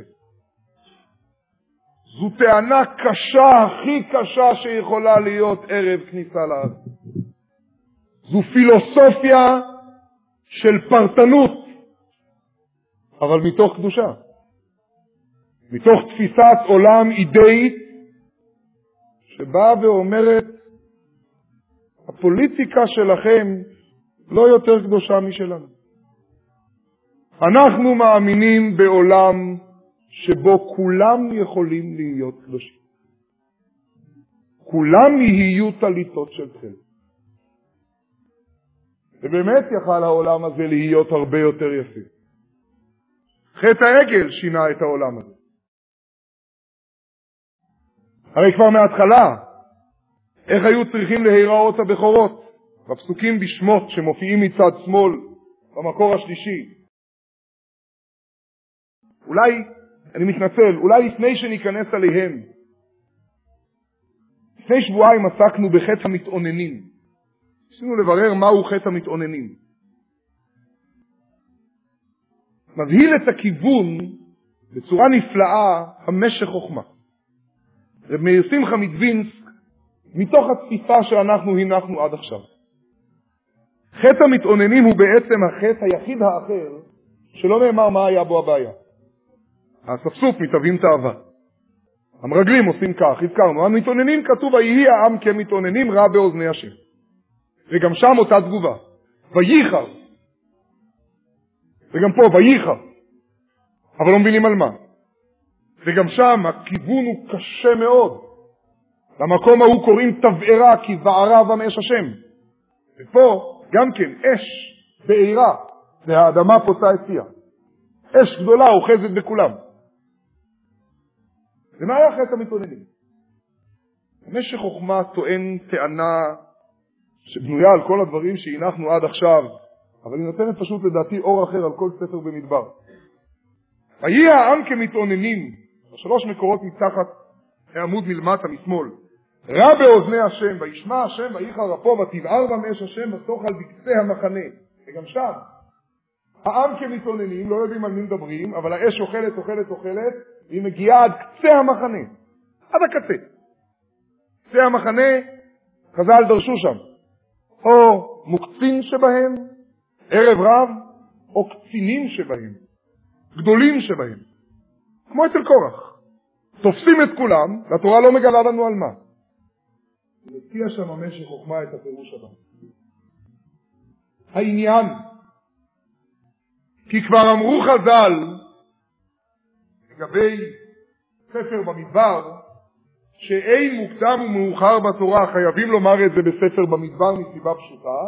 זו טענה קשה, הכי קשה שיכולה להיות ערב כניסה לארץ. זו פילוסופיה של פרטנות, אבל מתוך קדושה. מתוך תפיסת עולם אידאית, שבאה ואומרת, הפוליטיקה שלכם לא יותר קדושה משלנו. אנחנו מאמינים בעולם שבו כולם יכולים להיות קדושים. כולם יהיו טליתות של תחל. ובאמת יכל העולם הזה להיות הרבה יותר יפה. חטא העגל שינה את העולם הזה. הרי כבר מההתחלה, איך היו צריכים להיראות הבכורות? בפסוקים בשמות שמופיעים מצד שמאל, במקור השלישי. אולי, אני מתנצל, אולי לפני שניכנס עליהם, לפני שבועיים עסקנו בחטא המתאוננים. ניסינו לברר מהו חטא המתאוננים. מבהיל את הכיוון בצורה נפלאה המשך חוכמה. רב מאיר שמחה מדווינסק, מתוך התפיסה שאנחנו הנחנו עד עכשיו. חטא המתאוננים הוא בעצם החטא היחיד האחר שלא נאמר מה היה בו הבעיה. האספסוף מתאבים תאווה. המרגלים עושים כך, הזכרנו. המתאוננים כתוב, ויהי העם כמתאוננים רע באוזני השם. וגם שם אותה תגובה. וייחר. וגם פה, וייחר. אבל לא מבינים על מה. וגם שם הכיוון הוא קשה מאוד. למקום ההוא קוראים תבערה, כי בערה בם אש השם. ופה גם כן אש בעירה, והאדמה פוצה את פיה. אש גדולה אוחזת בכולם. ומה היה חטא המתאוננים? משך חוכמה טוען טענה שבנויה על כל הדברים שהנחנו עד עכשיו, אבל היא נותנת פשוט לדעתי אור אחר על כל ספר במדבר. ויהי העם כמתאוננים, בשלוש מקורות מתחת העמוד מלמטה משמאל, רע באוזני השם, וישמע השם וייחר אפו ותבער בם אש השם ותאכל בקצה המחנה. וגם שם העם כמתאוננים, לא יודעים על מי מדברים, אבל האש אוכלת, והיא מגיעה עד קצה המחנה, עד הקצה. קצה המחנה, חז"ל דרשו שם, או מוקצין שבהם, ערב רב, או קצינים שבהם, גדולים שבהם, כמו אצל קורח. תופסים את כולם, והתורה לא מגלה לנו על מה. ומציע שם המשך חוכמה את הפירוש הבא. העניין, כי כבר אמרו חז"ל, לגבי ספר במדבר, שאין מוקדם ומאוחר בתורה, חייבים לומר את זה בספר במדבר מסיבה פשוטה,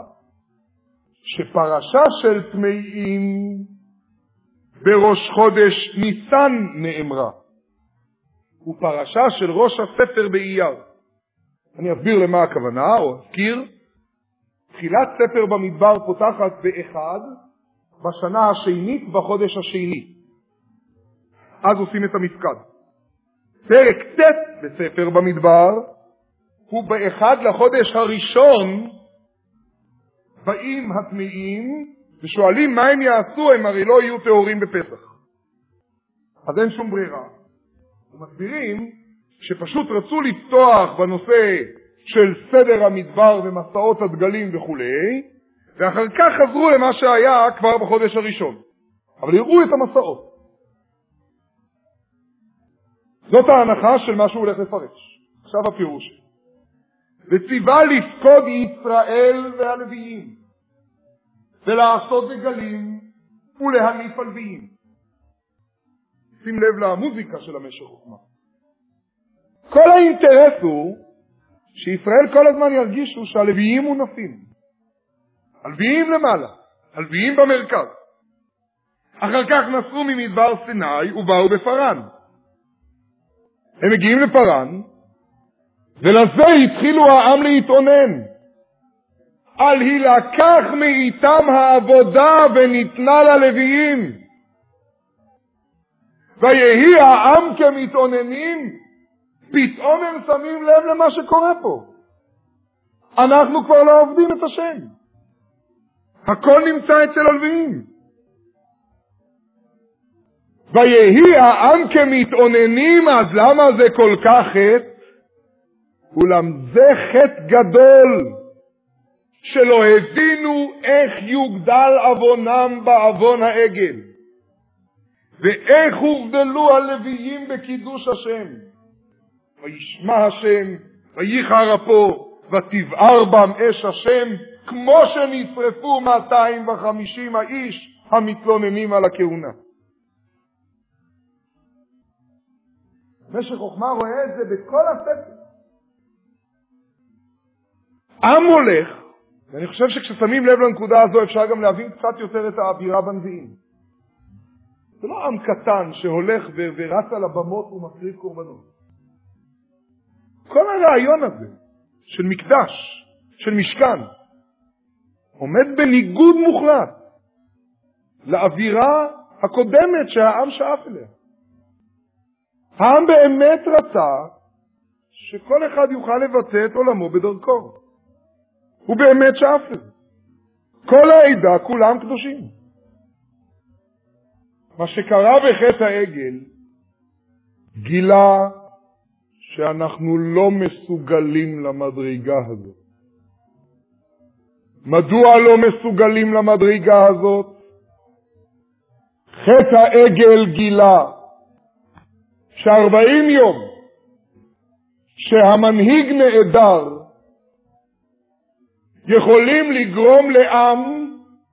שפרשה של טמאים בראש חודש ניסן נאמרה, ופרשה של ראש הספר באייר. אני אסביר למה הכוונה, או אזכיר. תחילת ספר במדבר פותחת באחד, בשנה השנית בחודש השני. אז עושים את המפקד. פרק ט' בספר במדבר הוא באחד לחודש הראשון, באים הטמאים ושואלים מה הם יעשו, הם הרי לא יהיו טהורים בפסח. אז אין שום ברירה. ומסבירים שפשוט רצו לפתוח בנושא של סדר המדבר ומסעות הדגלים וכו', ואחר כך חזרו למה שהיה כבר בחודש הראשון. אבל יראו את המסעות. זאת ההנחה של מה שהוא הולך לפרש. עכשיו הפירוש. וציווה לפקוד ישראל והלוויים, ולעשות דגלים ולהניף הלוויים. שים לב למוזיקה של המשך חוכמה. כל האינטרס הוא שישראל כל הזמן ירגישו שהלוויים מונפים. הלוויים למעלה, הלוויים במרכז. אחר כך נסעו ממדבר סיני ובאו בפרן. הם מגיעים לפרן, ולזה התחילו העם להתעונן. על הילקח מאיתם העבודה וניתנה ללוויים. ויהי העם כמתעוננים, פתאום הם שמים לב למה שקורה פה. אנחנו כבר לא עובדים את השם. הכל נמצא אצל הלוויים. ויהי העם כמתעוננים, אז למה זה כל כך חטא? אולם זה חטא גדול, שלא הבינו איך יוגדל עוונם בעוון העגל, ואיך הובדלו הלוויים בקידוש השם. וישמע השם, וייחר אפו, ותבער בם אש השם, כמו שנשרפו 250 האיש המתלוננים על הכהונה. משך חוכמה רואה את זה בכל הספר. עם הולך, ואני חושב שכששמים לב לנקודה הזו אפשר גם להבין קצת יותר את האווירה בנביאים. זה לא עם קטן שהולך ורץ על הבמות ומקריב קורבנות. כל הרעיון הזה של מקדש, של משכן, עומד בניגוד מוחלט לאווירה הקודמת שהעם שאף אליה. העם באמת רצה שכל אחד יוכל לבצע את עולמו בדרכו. הוא באמת שאף לזה. כל העדה כולם קדושים. מה שקרה בחטא העגל גילה שאנחנו לא מסוגלים למדרגה הזאת. מדוע לא מסוגלים למדרגה הזאת? חטא העגל גילה ש40 יום שהמנהיג נעדר יכולים לגרום לעם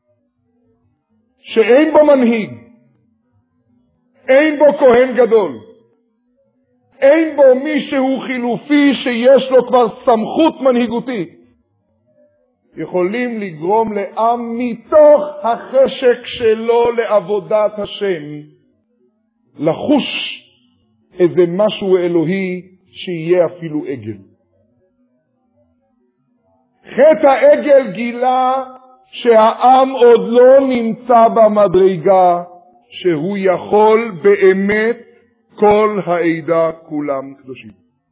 שאין בו מנהיג, אין בו כהן גדול, אין בו מישהו חילופי שיש לו כבר סמכות מנהיגותית, יכולים לגרום לעם מתוך החשק שלו לעבודת השם לחוש איזה משהו אלוהי שיהיה אפילו עגל. חטא העגל גילה שהעם עוד לא נמצא במדרגה שהוא יכול באמת כל העדה כולם קדושים.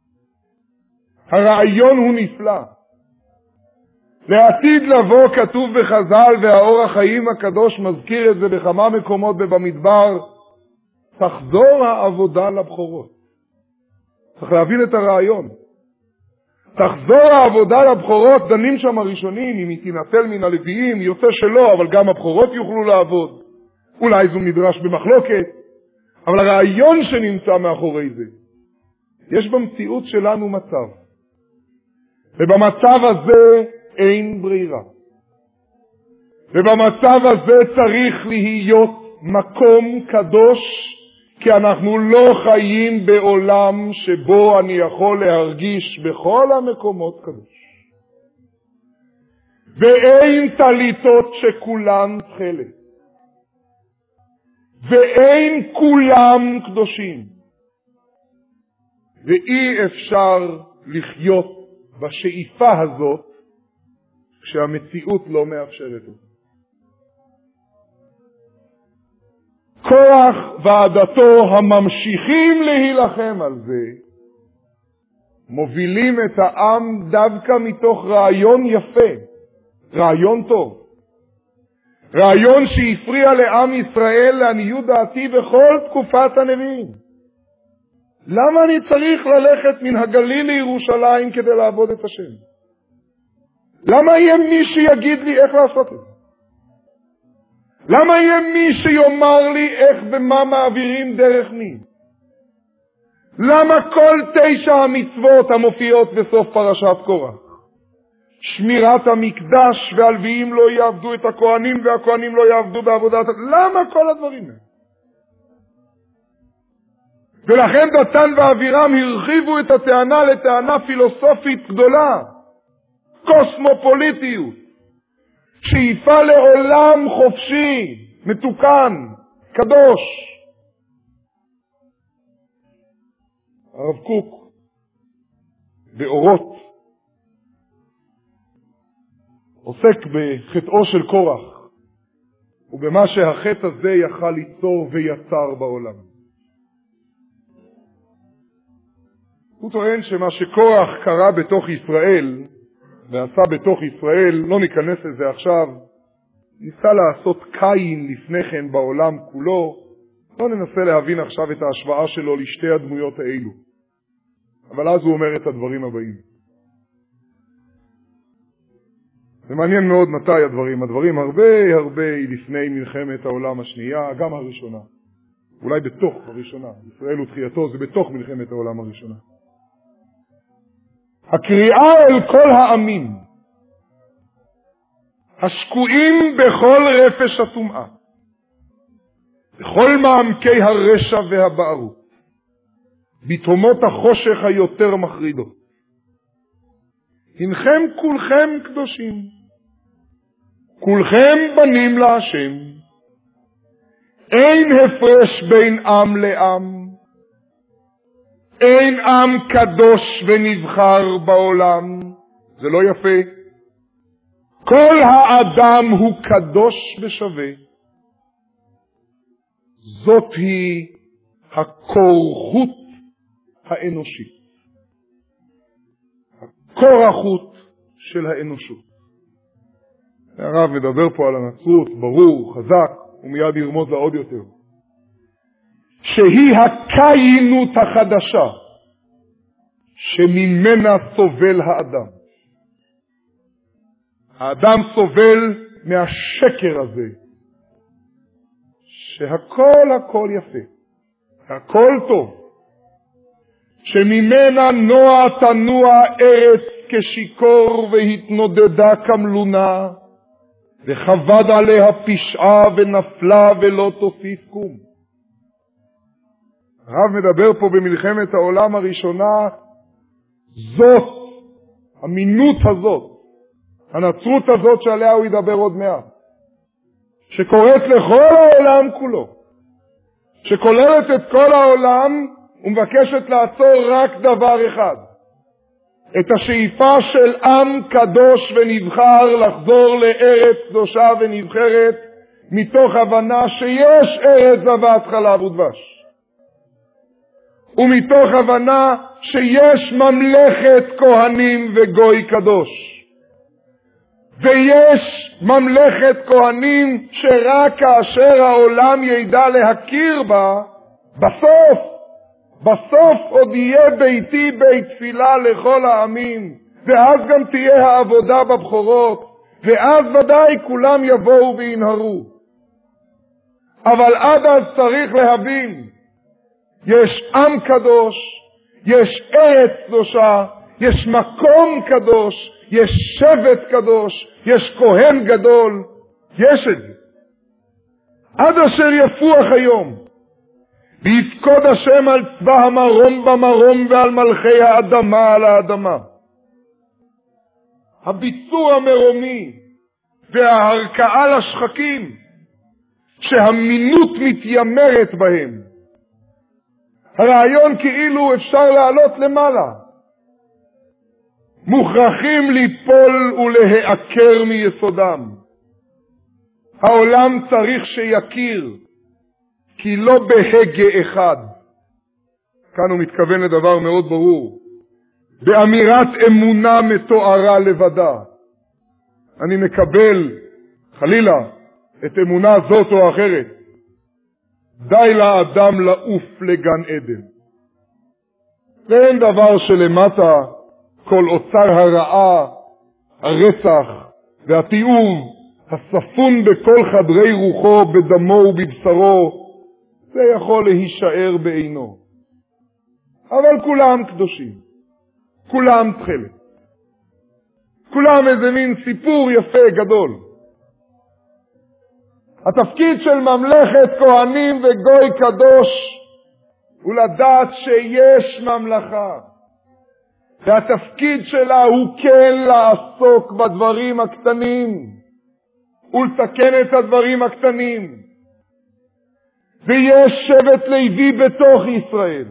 הרעיון הוא נפלא. לעתיד לבוא כתוב בחז"ל, והאור החיים הקדוש מזכיר את זה בכמה מקומות במדבר, תחזור העבודה לבכורות. צריך להבין את הרעיון. תחזור העבודה לבכורות, דנים שם הראשונים, אם היא תינטל מן הלוויים, יוצא שלא, אבל גם הבכורות יוכלו לעבוד. אולי זו נדרש במחלוקת, אבל הרעיון שנמצא מאחורי זה, יש במציאות שלנו מצב. ובמצב הזה אין ברירה. ובמצב הזה צריך להיות מקום קדוש, כי אנחנו לא חיים בעולם שבו אני יכול להרגיש בכל המקומות קדוש. ואין טליתות שכולן תכלת. ואין כולם קדושים. ואי אפשר לחיות בשאיפה הזאת כשהמציאות לא מאפשרת אותה. כוח ועדתו הממשיכים להילחם על זה, מובילים את העם דווקא מתוך רעיון יפה, רעיון טוב. רעיון שהפריע לעם ישראל לעניות דעתי בכל תקופת הנביאים. למה אני צריך ללכת מן הגליל לירושלים כדי לעבוד את השם? למה יהיה מי שיגיד לי איך לעשות את זה? למה יהיה מי שיאמר לי איך ומה מעבירים דרך מי? למה כל 9 המצוות המופיעות בסוף פרשת קורח, שמירת המקדש והלוויים לא יעבדו את הכהנים והכהנים לא יעבדו בעבודת, למה כל הדברים האלה? ולכן דתן ואבירם הרחיבו את הטענה לטענה פילוסופית גדולה, קוסמופוליטיות, שאיפה לעולם חופשי, מתוקן, קדוש. הרב קוק באורות עוסק בחטאו של קורח ובמה שהחטא הזה יכל ליצור ויצר בעולם. הוא טוען שמה שקורח קרה בתוך ישראל ועשה בתוך ישראל, לא ניכנס לזה עכשיו, ניסה לעשות קין לפני כן בעולם כולו, לא ננסה להבין עכשיו את ההשוואה שלו לשתי הדמויות האלו. אבל אז הוא אומר את הדברים הבאים. זה מעניין מאוד מתי הדברים הרבה לפני מלחמת העולם השנייה, גם הראשונה. אולי בתוך הראשונה. ישראל ותחייתו זה בתוך מלחמת העולם הראשונה. הקריאה אל כל העמים, השקועים בכל רפש הטומאה, בכל מעמקי הרשע והבערות, בתהומות החושך היותר מחרידות. הנכם כולכם קדושים, כולכם בנים להשם, אין הפרש בין עם לעם, אין עם קדוש ונבחר בעולם, זה לא יפה. כל האדם הוא קדוש ושווה. זאת היא הקורחות האנושית, הקורחות של האנושות. הרב מדבר פה על הנצרות, ברור, חזק, ומיד ירמוז לה עוד יותר. שהיא הקיינות החדשה שממנה סובל האדם. האדם סובל מהשקר הזה, שהכל יפה, הכל טוב, שממנה נוע תנוע ארץ כשיקור והתנודדה כמלונה, וחבד עליה פשעה ונפלה ולא תוסיף קום. הרב מדבר פה במלחמת העולם הראשונה, זאת, המינות הזאת, הנצרות הזאת שעליה הוא ידבר עוד מעט, שקוראת לכל העולם כולו, שכוללת את כל העולם ומבקשת לעצור רק דבר אחד, את השאיפה של עם קדוש ונבחר לחזור לארץ קדושה ונבחרת, מתוך הבנה שיש ארץ זבת חלב ודבש, ומתוך הבנה שיש ממלכת כהנים וגוי קדוש, ויש ממלכת כהנים שרק כאשר העולם ידע להכיר בה, בסוף עוד יהיה ביתי בית תפילה לכל העמים, ואז גם תהיה העבודה בבחורות, ואז ודאי כולם יבואו וינהרו. אבל עד אז צריך להבין, יש עם קדוש, יש ארץ קדושה, יש מקום קדוש, יש שבט קדוש, יש כהן גדול, יש את זה. עד אשר יפוח היום, ויפקוד השם על צבא המרום במרום ועל מלכי האדמה על האדמה. הביצור המרומי וההרכעה לשחקים, שהמינות מתיימרת בהם. הרעיון כאילו אפשר לעלות למעלה. מוכרחים ליפול ולהיעקר מיסודם. העולם צריך שיכיר, כי לא בהגה אחד. כאן הוא מתכוון לדבר מאוד ברור. באמירת אמונה מתוארה לבדה. אני מקבל, חלילה, את אמונה זאת או אחרת. די לאדם לעוף לגן עדן. ואין דבר שלמטה כל אוצר הרעה, הרצח והתיעוב, הספון בכל חדרי רוחו, בדמו ובבשרו, זה יכול להישאר בעינו. אבל כולם קדושים, כולם תכלת, כולם איזה מין סיפור יפה גדול. התפקיד של ממלכת כהנים וגוי קדוש הוא לדעת שיש ממלכה, והתפקיד שלה הוא כן לעסוק בדברים הקטנים ולתקן את הדברים הקטנים. ויש שבט לוי בתוך ישראל,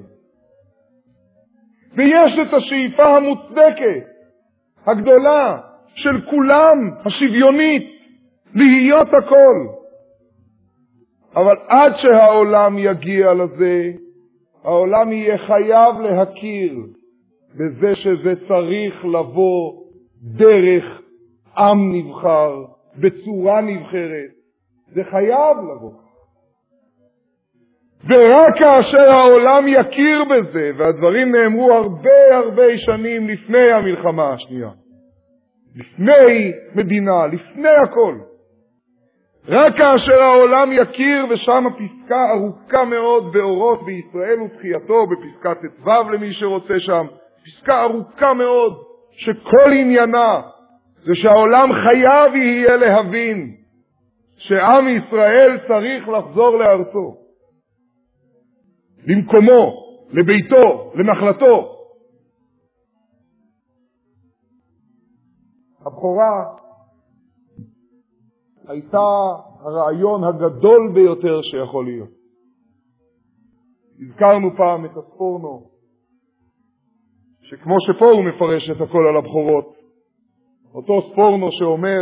ויש את השאיפה המוצדקת הגדולה של כולם, השוויונית, להיות הכל. אבל עד שהעולם יגיע לזה, העולם יהיה חייב להכיר בזה שזה צריך לבוא דרך עם נבחר, בצורה נבחרת. זה חייב לבוא. ורק כאשר העולם יכיר בזה, והדברים נאמרו הרבה שנים לפני המלחמה השנייה, לפני מדינה, לפני הכל, רק כאשר העולם יכיר, ושם פסקה ארוכה מאוד באורות בישראל ותחייתו, בפסקת ט"ו למי שרוצה שם, פסקה ארוכה מאוד, שכל עניינה זה שהעולם חייב יהיה להבין שעם ישראל צריך לחזור לארצו, למקומו, לביתו, לנחלתו. הבכורה הייתה הרעיון הגדול ביותר שיכול להיות. הזכרנו פעם את הספורנו, שכמו שפה הוא מפרש את הכל על הבכורות, אותו ספורנו שאומר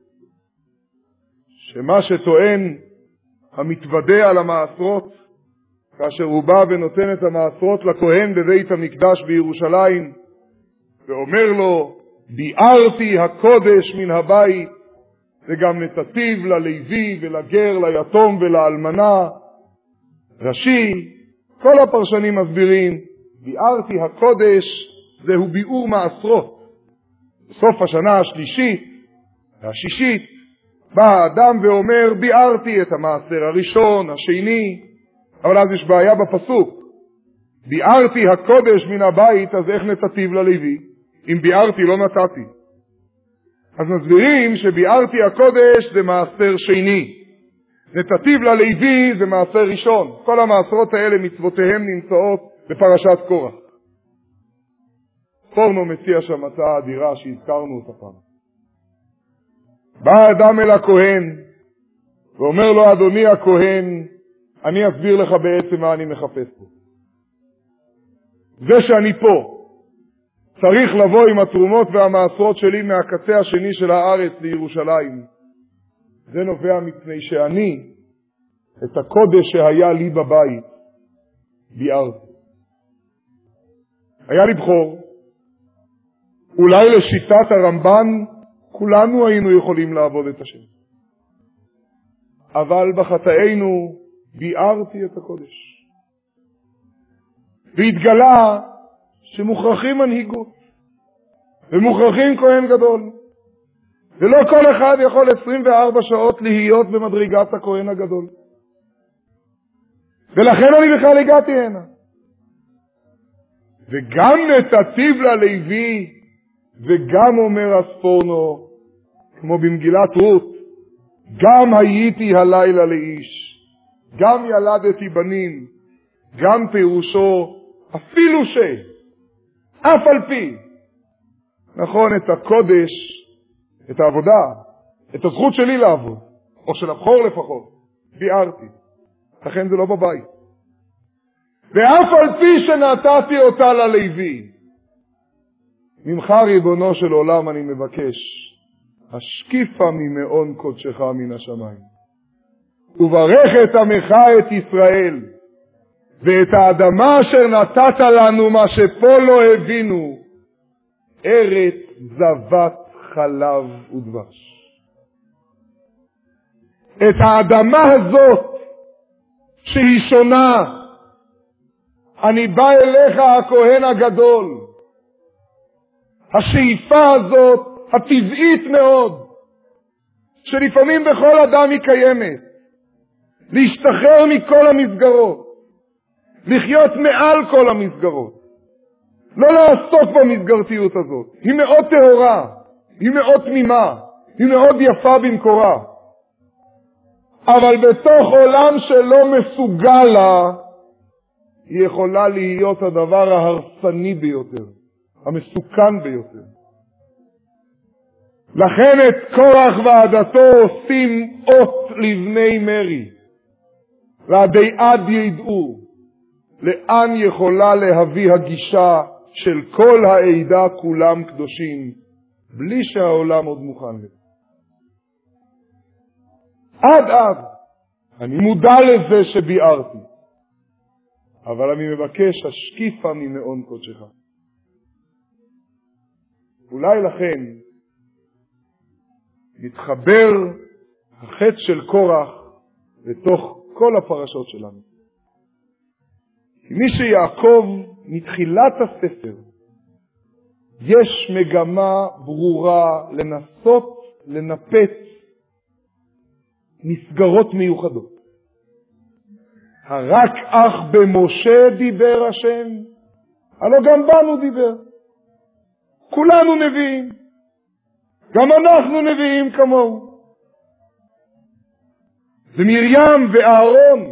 שמה שטוען המתוודה על המעשרות, כאשר הוא בא ונותן את המעשרות לכהן בבית המקדש בירושלים, ואומר לו, ביארתי הקודש מן הבית, וגם נתתיו ללוי ולגר, ליתום ולאלמנה. רש"י, כל הפרשנים מסבירים, ביארתי הקודש זהו ביאור מעשרות. בסוף השנה השלישית והשישית בא האדם ואומר, ביארתי את המעשר הראשון, השני, אבל אז יש בעיה בפסוק. ביארתי הקודש מן הבית, אז איך נתתיו ללוי? אם ביארתי לא נתתי. אז מסבירים שביארתי הקודש זה מעשר שני, נתתיו ללוי זה מעשר ראשון. כל המעשרות האלה מצוותיהם נמצאות בפרשת קורח. ספורנו מציע שם הצעה אדירה שהזכרנו אותה פעם. בא אדם אל הכהן ואומר לו, אדוני הכהן, אני אסביר לך בעצם מה אני מחפש פה. זה שאני פה צריך לבוא עם התרומות והמעשרות שלי מהקצה השני של הארץ לירושלים. זה נובע מפני שאני את הקודש שהיה לי בבית ביארתי. היה לי בחור, אולי לשיטת הרמב"ן כולנו היינו יכולים לעבוד את השם, אבל בחטאינו ביארתי את הקודש, והתגלה שמוכרחים מנהיגות ומוכרחים כהן גדול, ולא כל אחד יכול 24 שעות להיות במדרגת הכהן הגדול. ולכן אני בכלל הגעתי הנה. וגם נתתיו ללוי, וגם אומר הספורנו, כמו במגילת רות, גם הייתי הלילה לאיש, גם ילדתי בנים, גם פירושו אפילו אף על פי. נכון, את הקודש, את העבודה, את הזכות שלי לעבוד, או של הבחור לפחות, ביארתי. לכן זה לא בבית. ואף על פי שנתתי אותה ללוי, ממך ריבונו של עולם אני מבקש, השקיפה ממעון קודשך מן השמיים, וברך את עמך את ישראל, ואת האדמה אשר נתת לנו, מה שפה לא הבינו, ארץ זבת חלב ודבש. את האדמה הזאת שהיא שונה, אני בא אליך הכהן הגדול. השאיפה הזאת, הטבעית מאוד, שלפעמים בכל אדם היא קיימת, להשתחרר מכל המסגרות, לחיות מעל כל המסגרות, לא לעסוק במסגרתיות הזאת. היא מאוד טהורה, היא מאוד תמימה, היא מאוד יפה במקורה, אבל בתוך עולם שלא מסוגל לה, היא יכולה להיות הדבר ההרסני ביותר, המסוכן ביותר. לכן את קורח ועדתו עושים אות לבני מרי, ועדי עד ידעו לאן יכולה להביא הגישה של כל העדה כולם קדושים, בלי שהעולם עוד מוכן לזה. עד אני מודע לזה שביארתי, אבל אני מבקש השקיפה ממעון קודשך. אולי לכן מתחבר החטא של קורח לתוך כל הפרשות שלנו. כי מי שיעקב מתחילת הספר, יש מגמה ברורה לנסות לנפץ מסגרות מיוחדות. רק אך במשה דיבר השם, הלא גם בנו דיבר. כולנו נביאים, גם אנחנו נביאים כמוהו. זה מרים ואהרון,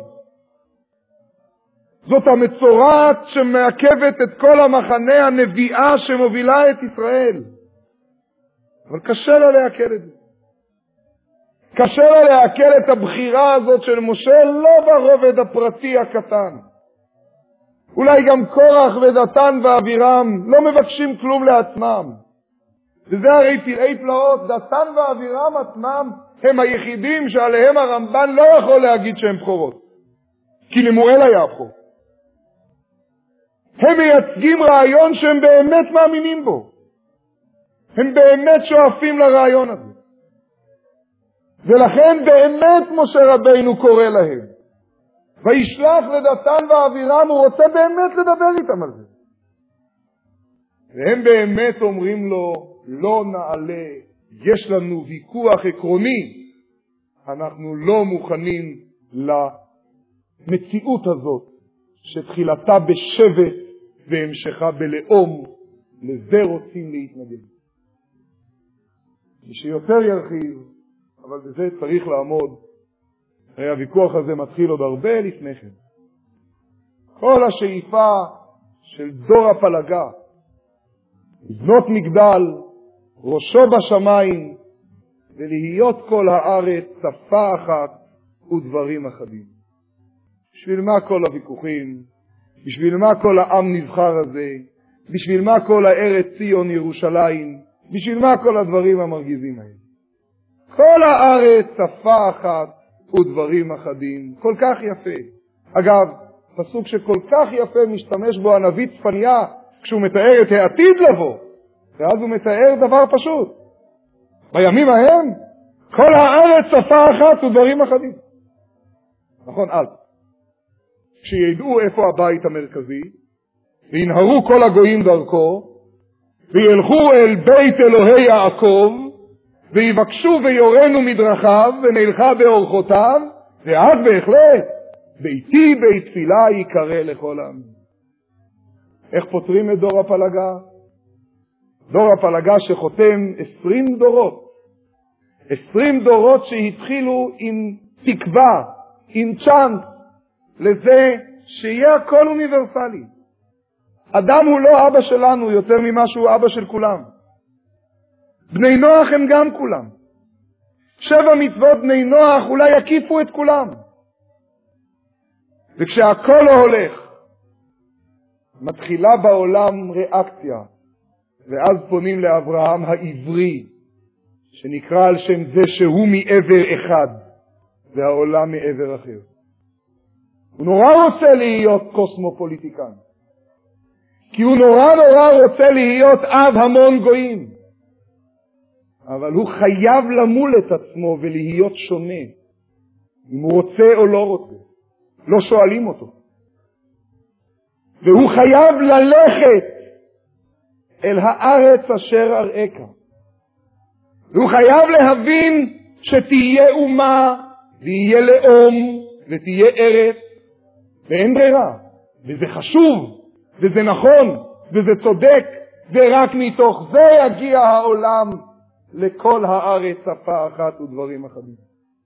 זאת המצורעת שמעכבת את כל המחנה הנביאה שמובילה את ישראל. אבל קשה לה להקל את זה. קשה לה להקל את הבחירה הזאת של משה לא ברובד הפרטי הקטן. אולי גם קורח ודתן ואבירם לא מבקשים כלום לעצמם. וזה הרי פלאי פלאות, דתן ואבירם עצמם הם היחידים שעליהם הרמב"ן לא יכול להגיד שהם בכורות. כי למואל היה בכור. הם מייצגים רעיון שהם באמת מאמינים בו. הם באמת שואפים לרעיון הזה. ולכן באמת משה רבינו קורא להם. וישלח לדתן ואבירם, הוא רוצה באמת לדבר איתם על זה. והם באמת אומרים לו, לא נעלה, יש לנו ויכוח עקרוני. אנחנו לא מוכנים למציאות הזאת, שתחילתה בשבט והמשכה בלאום, לזה רוצים להתנגד. מי שיותר ירחיב, אבל בזה צריך לעמוד. הרי הוויכוח הזה מתחיל עוד הרבה לפני כן. כל השאיפה של דור הפלגה, לבנות מגדל, ראשו בשמיים, ולהיות כל הארץ שפה אחת ודברים אחדים. בשביל מה כל הוויכוחים? בשביל מה כל העם נבחר הזה? בשביל מה כל הארץ ציון ירושלים? בשביל מה כל הדברים המרגיזים האלה? כל הארץ שפה אחת ודברים אחדים. כל כך יפה. אגב, פסוק שכל כך יפה משתמש בו הנביא צפניה כשהוא מתאר את העתיד לבוא, ואז הוא מתאר דבר פשוט. בימים ההם כל הארץ שפה אחת ודברים אחדים. נכון, אז כשידעו איפה הבית המרכזי וינהרו כל הגויים דרכו וילכו אל בית אלוהי יעקב ויבקשו ויורנו מדרכיו ונלכה באורחותיו, ואז בהחלט ביתי בית תפילה יקרא לכל העם. איך פותרים את דור הפלגה? דור הפלגה שחותם 20 דורות. 20 דורות שהתחילו עם תקווה, עם צ'אנס לזה שיהיה הכל אוניברסלי. אדם הוא לא אבא שלנו יותר ממה שהוא אבא של כולם. בני נוח הם גם כולם. 7 מצוות בני נוח אולי יקיפו את כולם. וכשהכל לא הולך, מתחילה בעולם ריאקציה, ואז פונים לאברהם העברי, שנקרא על שם זה שהוא מעבר אחד, והעולם מעבר אחר. הוא נורא רוצה להיות קוסמופוליטיקן, כי הוא נורא רוצה להיות אב המון גויים, אבל הוא חייב למול את עצמו ולהיות שונה, אם הוא רוצה או לא רוצה. לא שואלים אותו. והוא חייב ללכת אל הארץ אשר אראך. והוא חייב להבין שתהיה אומה, ויהיה לאום, ותהיה ארץ, ואין ברירה. וזה חשוב, וזה נכון, וזה צודק, ורק מתוך זה יגיע העולם לכל הארץ שפה אחת ודברים אחדים.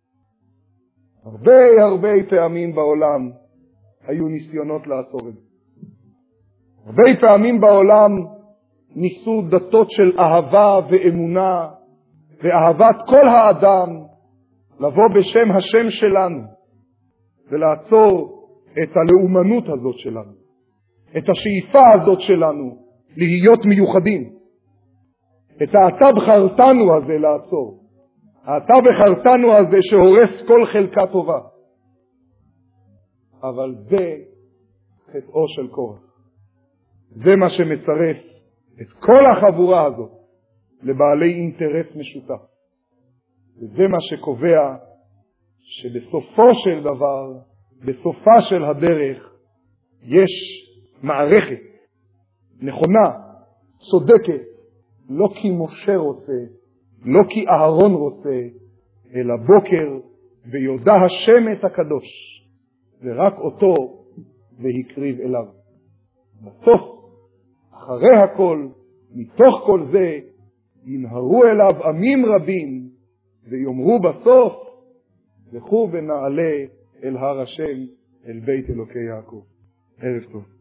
הרבה פעמים בעולם היו ניסיונות לעצור את זה. הרבה פעמים בעולם ניסו דתות של אהבה ואמונה ואהבת כל האדם לבוא בשם השם שלנו ולעצור את הלאומנות הזאת שלנו, את השאיפה הזאת שלנו להיות מיוחדים, את האתה בחרתנו הזה לעצור, האתה בחרתנו הזה שהורס כל חלקה טובה. אבל זה חטאו של קורח. זה מה שמצרף את כל החבורה הזאת לבעלי אינטרס משותף. וזה מה שקובע שבסופו של דבר, בסופה של הדרך, יש מערכת נכונה, צודקת, לא כי משה רוצה, לא כי אהרון רוצה, אלא בוקר ויודע השם את הקדוש, ורק אותו והקריב אליו. בסוף, אחרי הכל, מתוך כל זה, ינהרו אליו עמים רבים, ויאמרו בסוף, לכו ונעלה אל הר השם, אל בית אלוקי יעקב. ערב טוב.